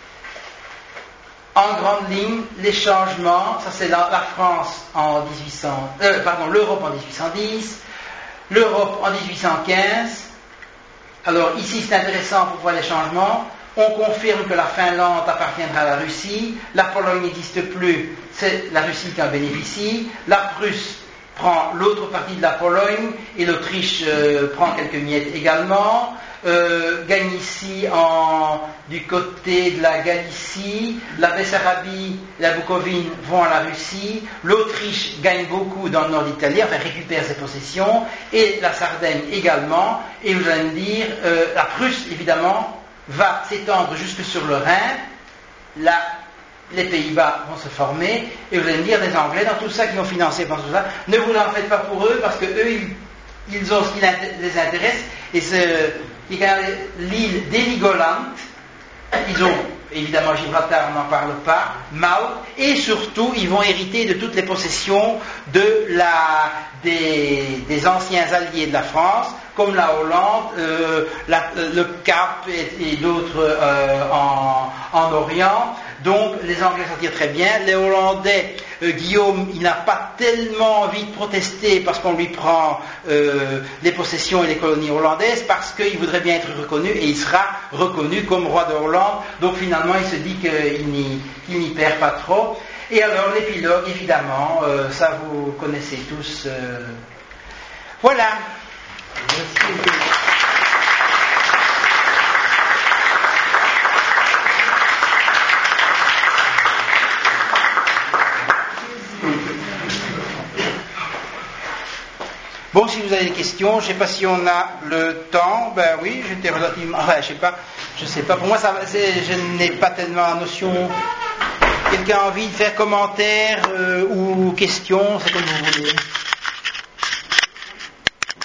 En grande ligne, les changements, ça c'est la, la France en dix-huit cents, euh, pardon, l'Europe en dix-huit cent dix, l'Europe en dix-huit cent quinze. Alors ici c'est intéressant pour voir les changements. On confirme que la Finlande appartiendra à la Russie, la Pologne n'existe plus, c'est la Russie qui en bénéficie, la Prusse prend l'autre partie de la Pologne, et l'Autriche euh, prend quelques miettes également. Euh, gagne ici en, du côté de la Galicie, la Bessarabie, la Bucovine vont à la Russie, l'Autriche gagne beaucoup dans le nord d'Italie, enfin récupère ses possessions, et la Sardaigne également, et vous allez me dire, euh, la Prusse évidemment va s'étendre jusque sur le Rhin, là les Pays-Bas vont se former, et vous allez me dire, les Anglais dans tout ça qui ont financé pendant tout ça, ne vous en faites pas pour eux, parce que eux ils, ils ont ce qui les intéresse, et ce l'île d'Heligoland, ils ont évidemment Gibraltar, on n'en parle pas, Malte, et surtout ils vont hériter de toutes les possessions de la, des, des anciens alliés de la France, comme la Hollande, euh, la, le Cap et, et d'autres euh, en, en Orient. Donc les Anglais s'en tirent très bien. Les Hollandais, euh, Guillaume, il n'a pas tellement envie de protester parce qu'on lui prend euh, les possessions et les colonies hollandaises, parce qu'il voudrait bien être reconnu, et il sera reconnu comme roi de Hollande. Donc finalement il se dit qu'il n'y, qu'il n'y perd pas trop. Et alors l'épilogue, évidemment, euh, ça vous connaissez tous. Euh, voilà. Merci. Bon, si vous avez des questions, je ne sais pas si on a le temps. Ben oui, j'étais relativement. Enfin, je sais pas. Je sais pas. Pour moi, ça, c'est, je n'ai pas tellement la notion. Quelqu'un a envie de faire commentaire euh, ou question, c'est comme vous voulez.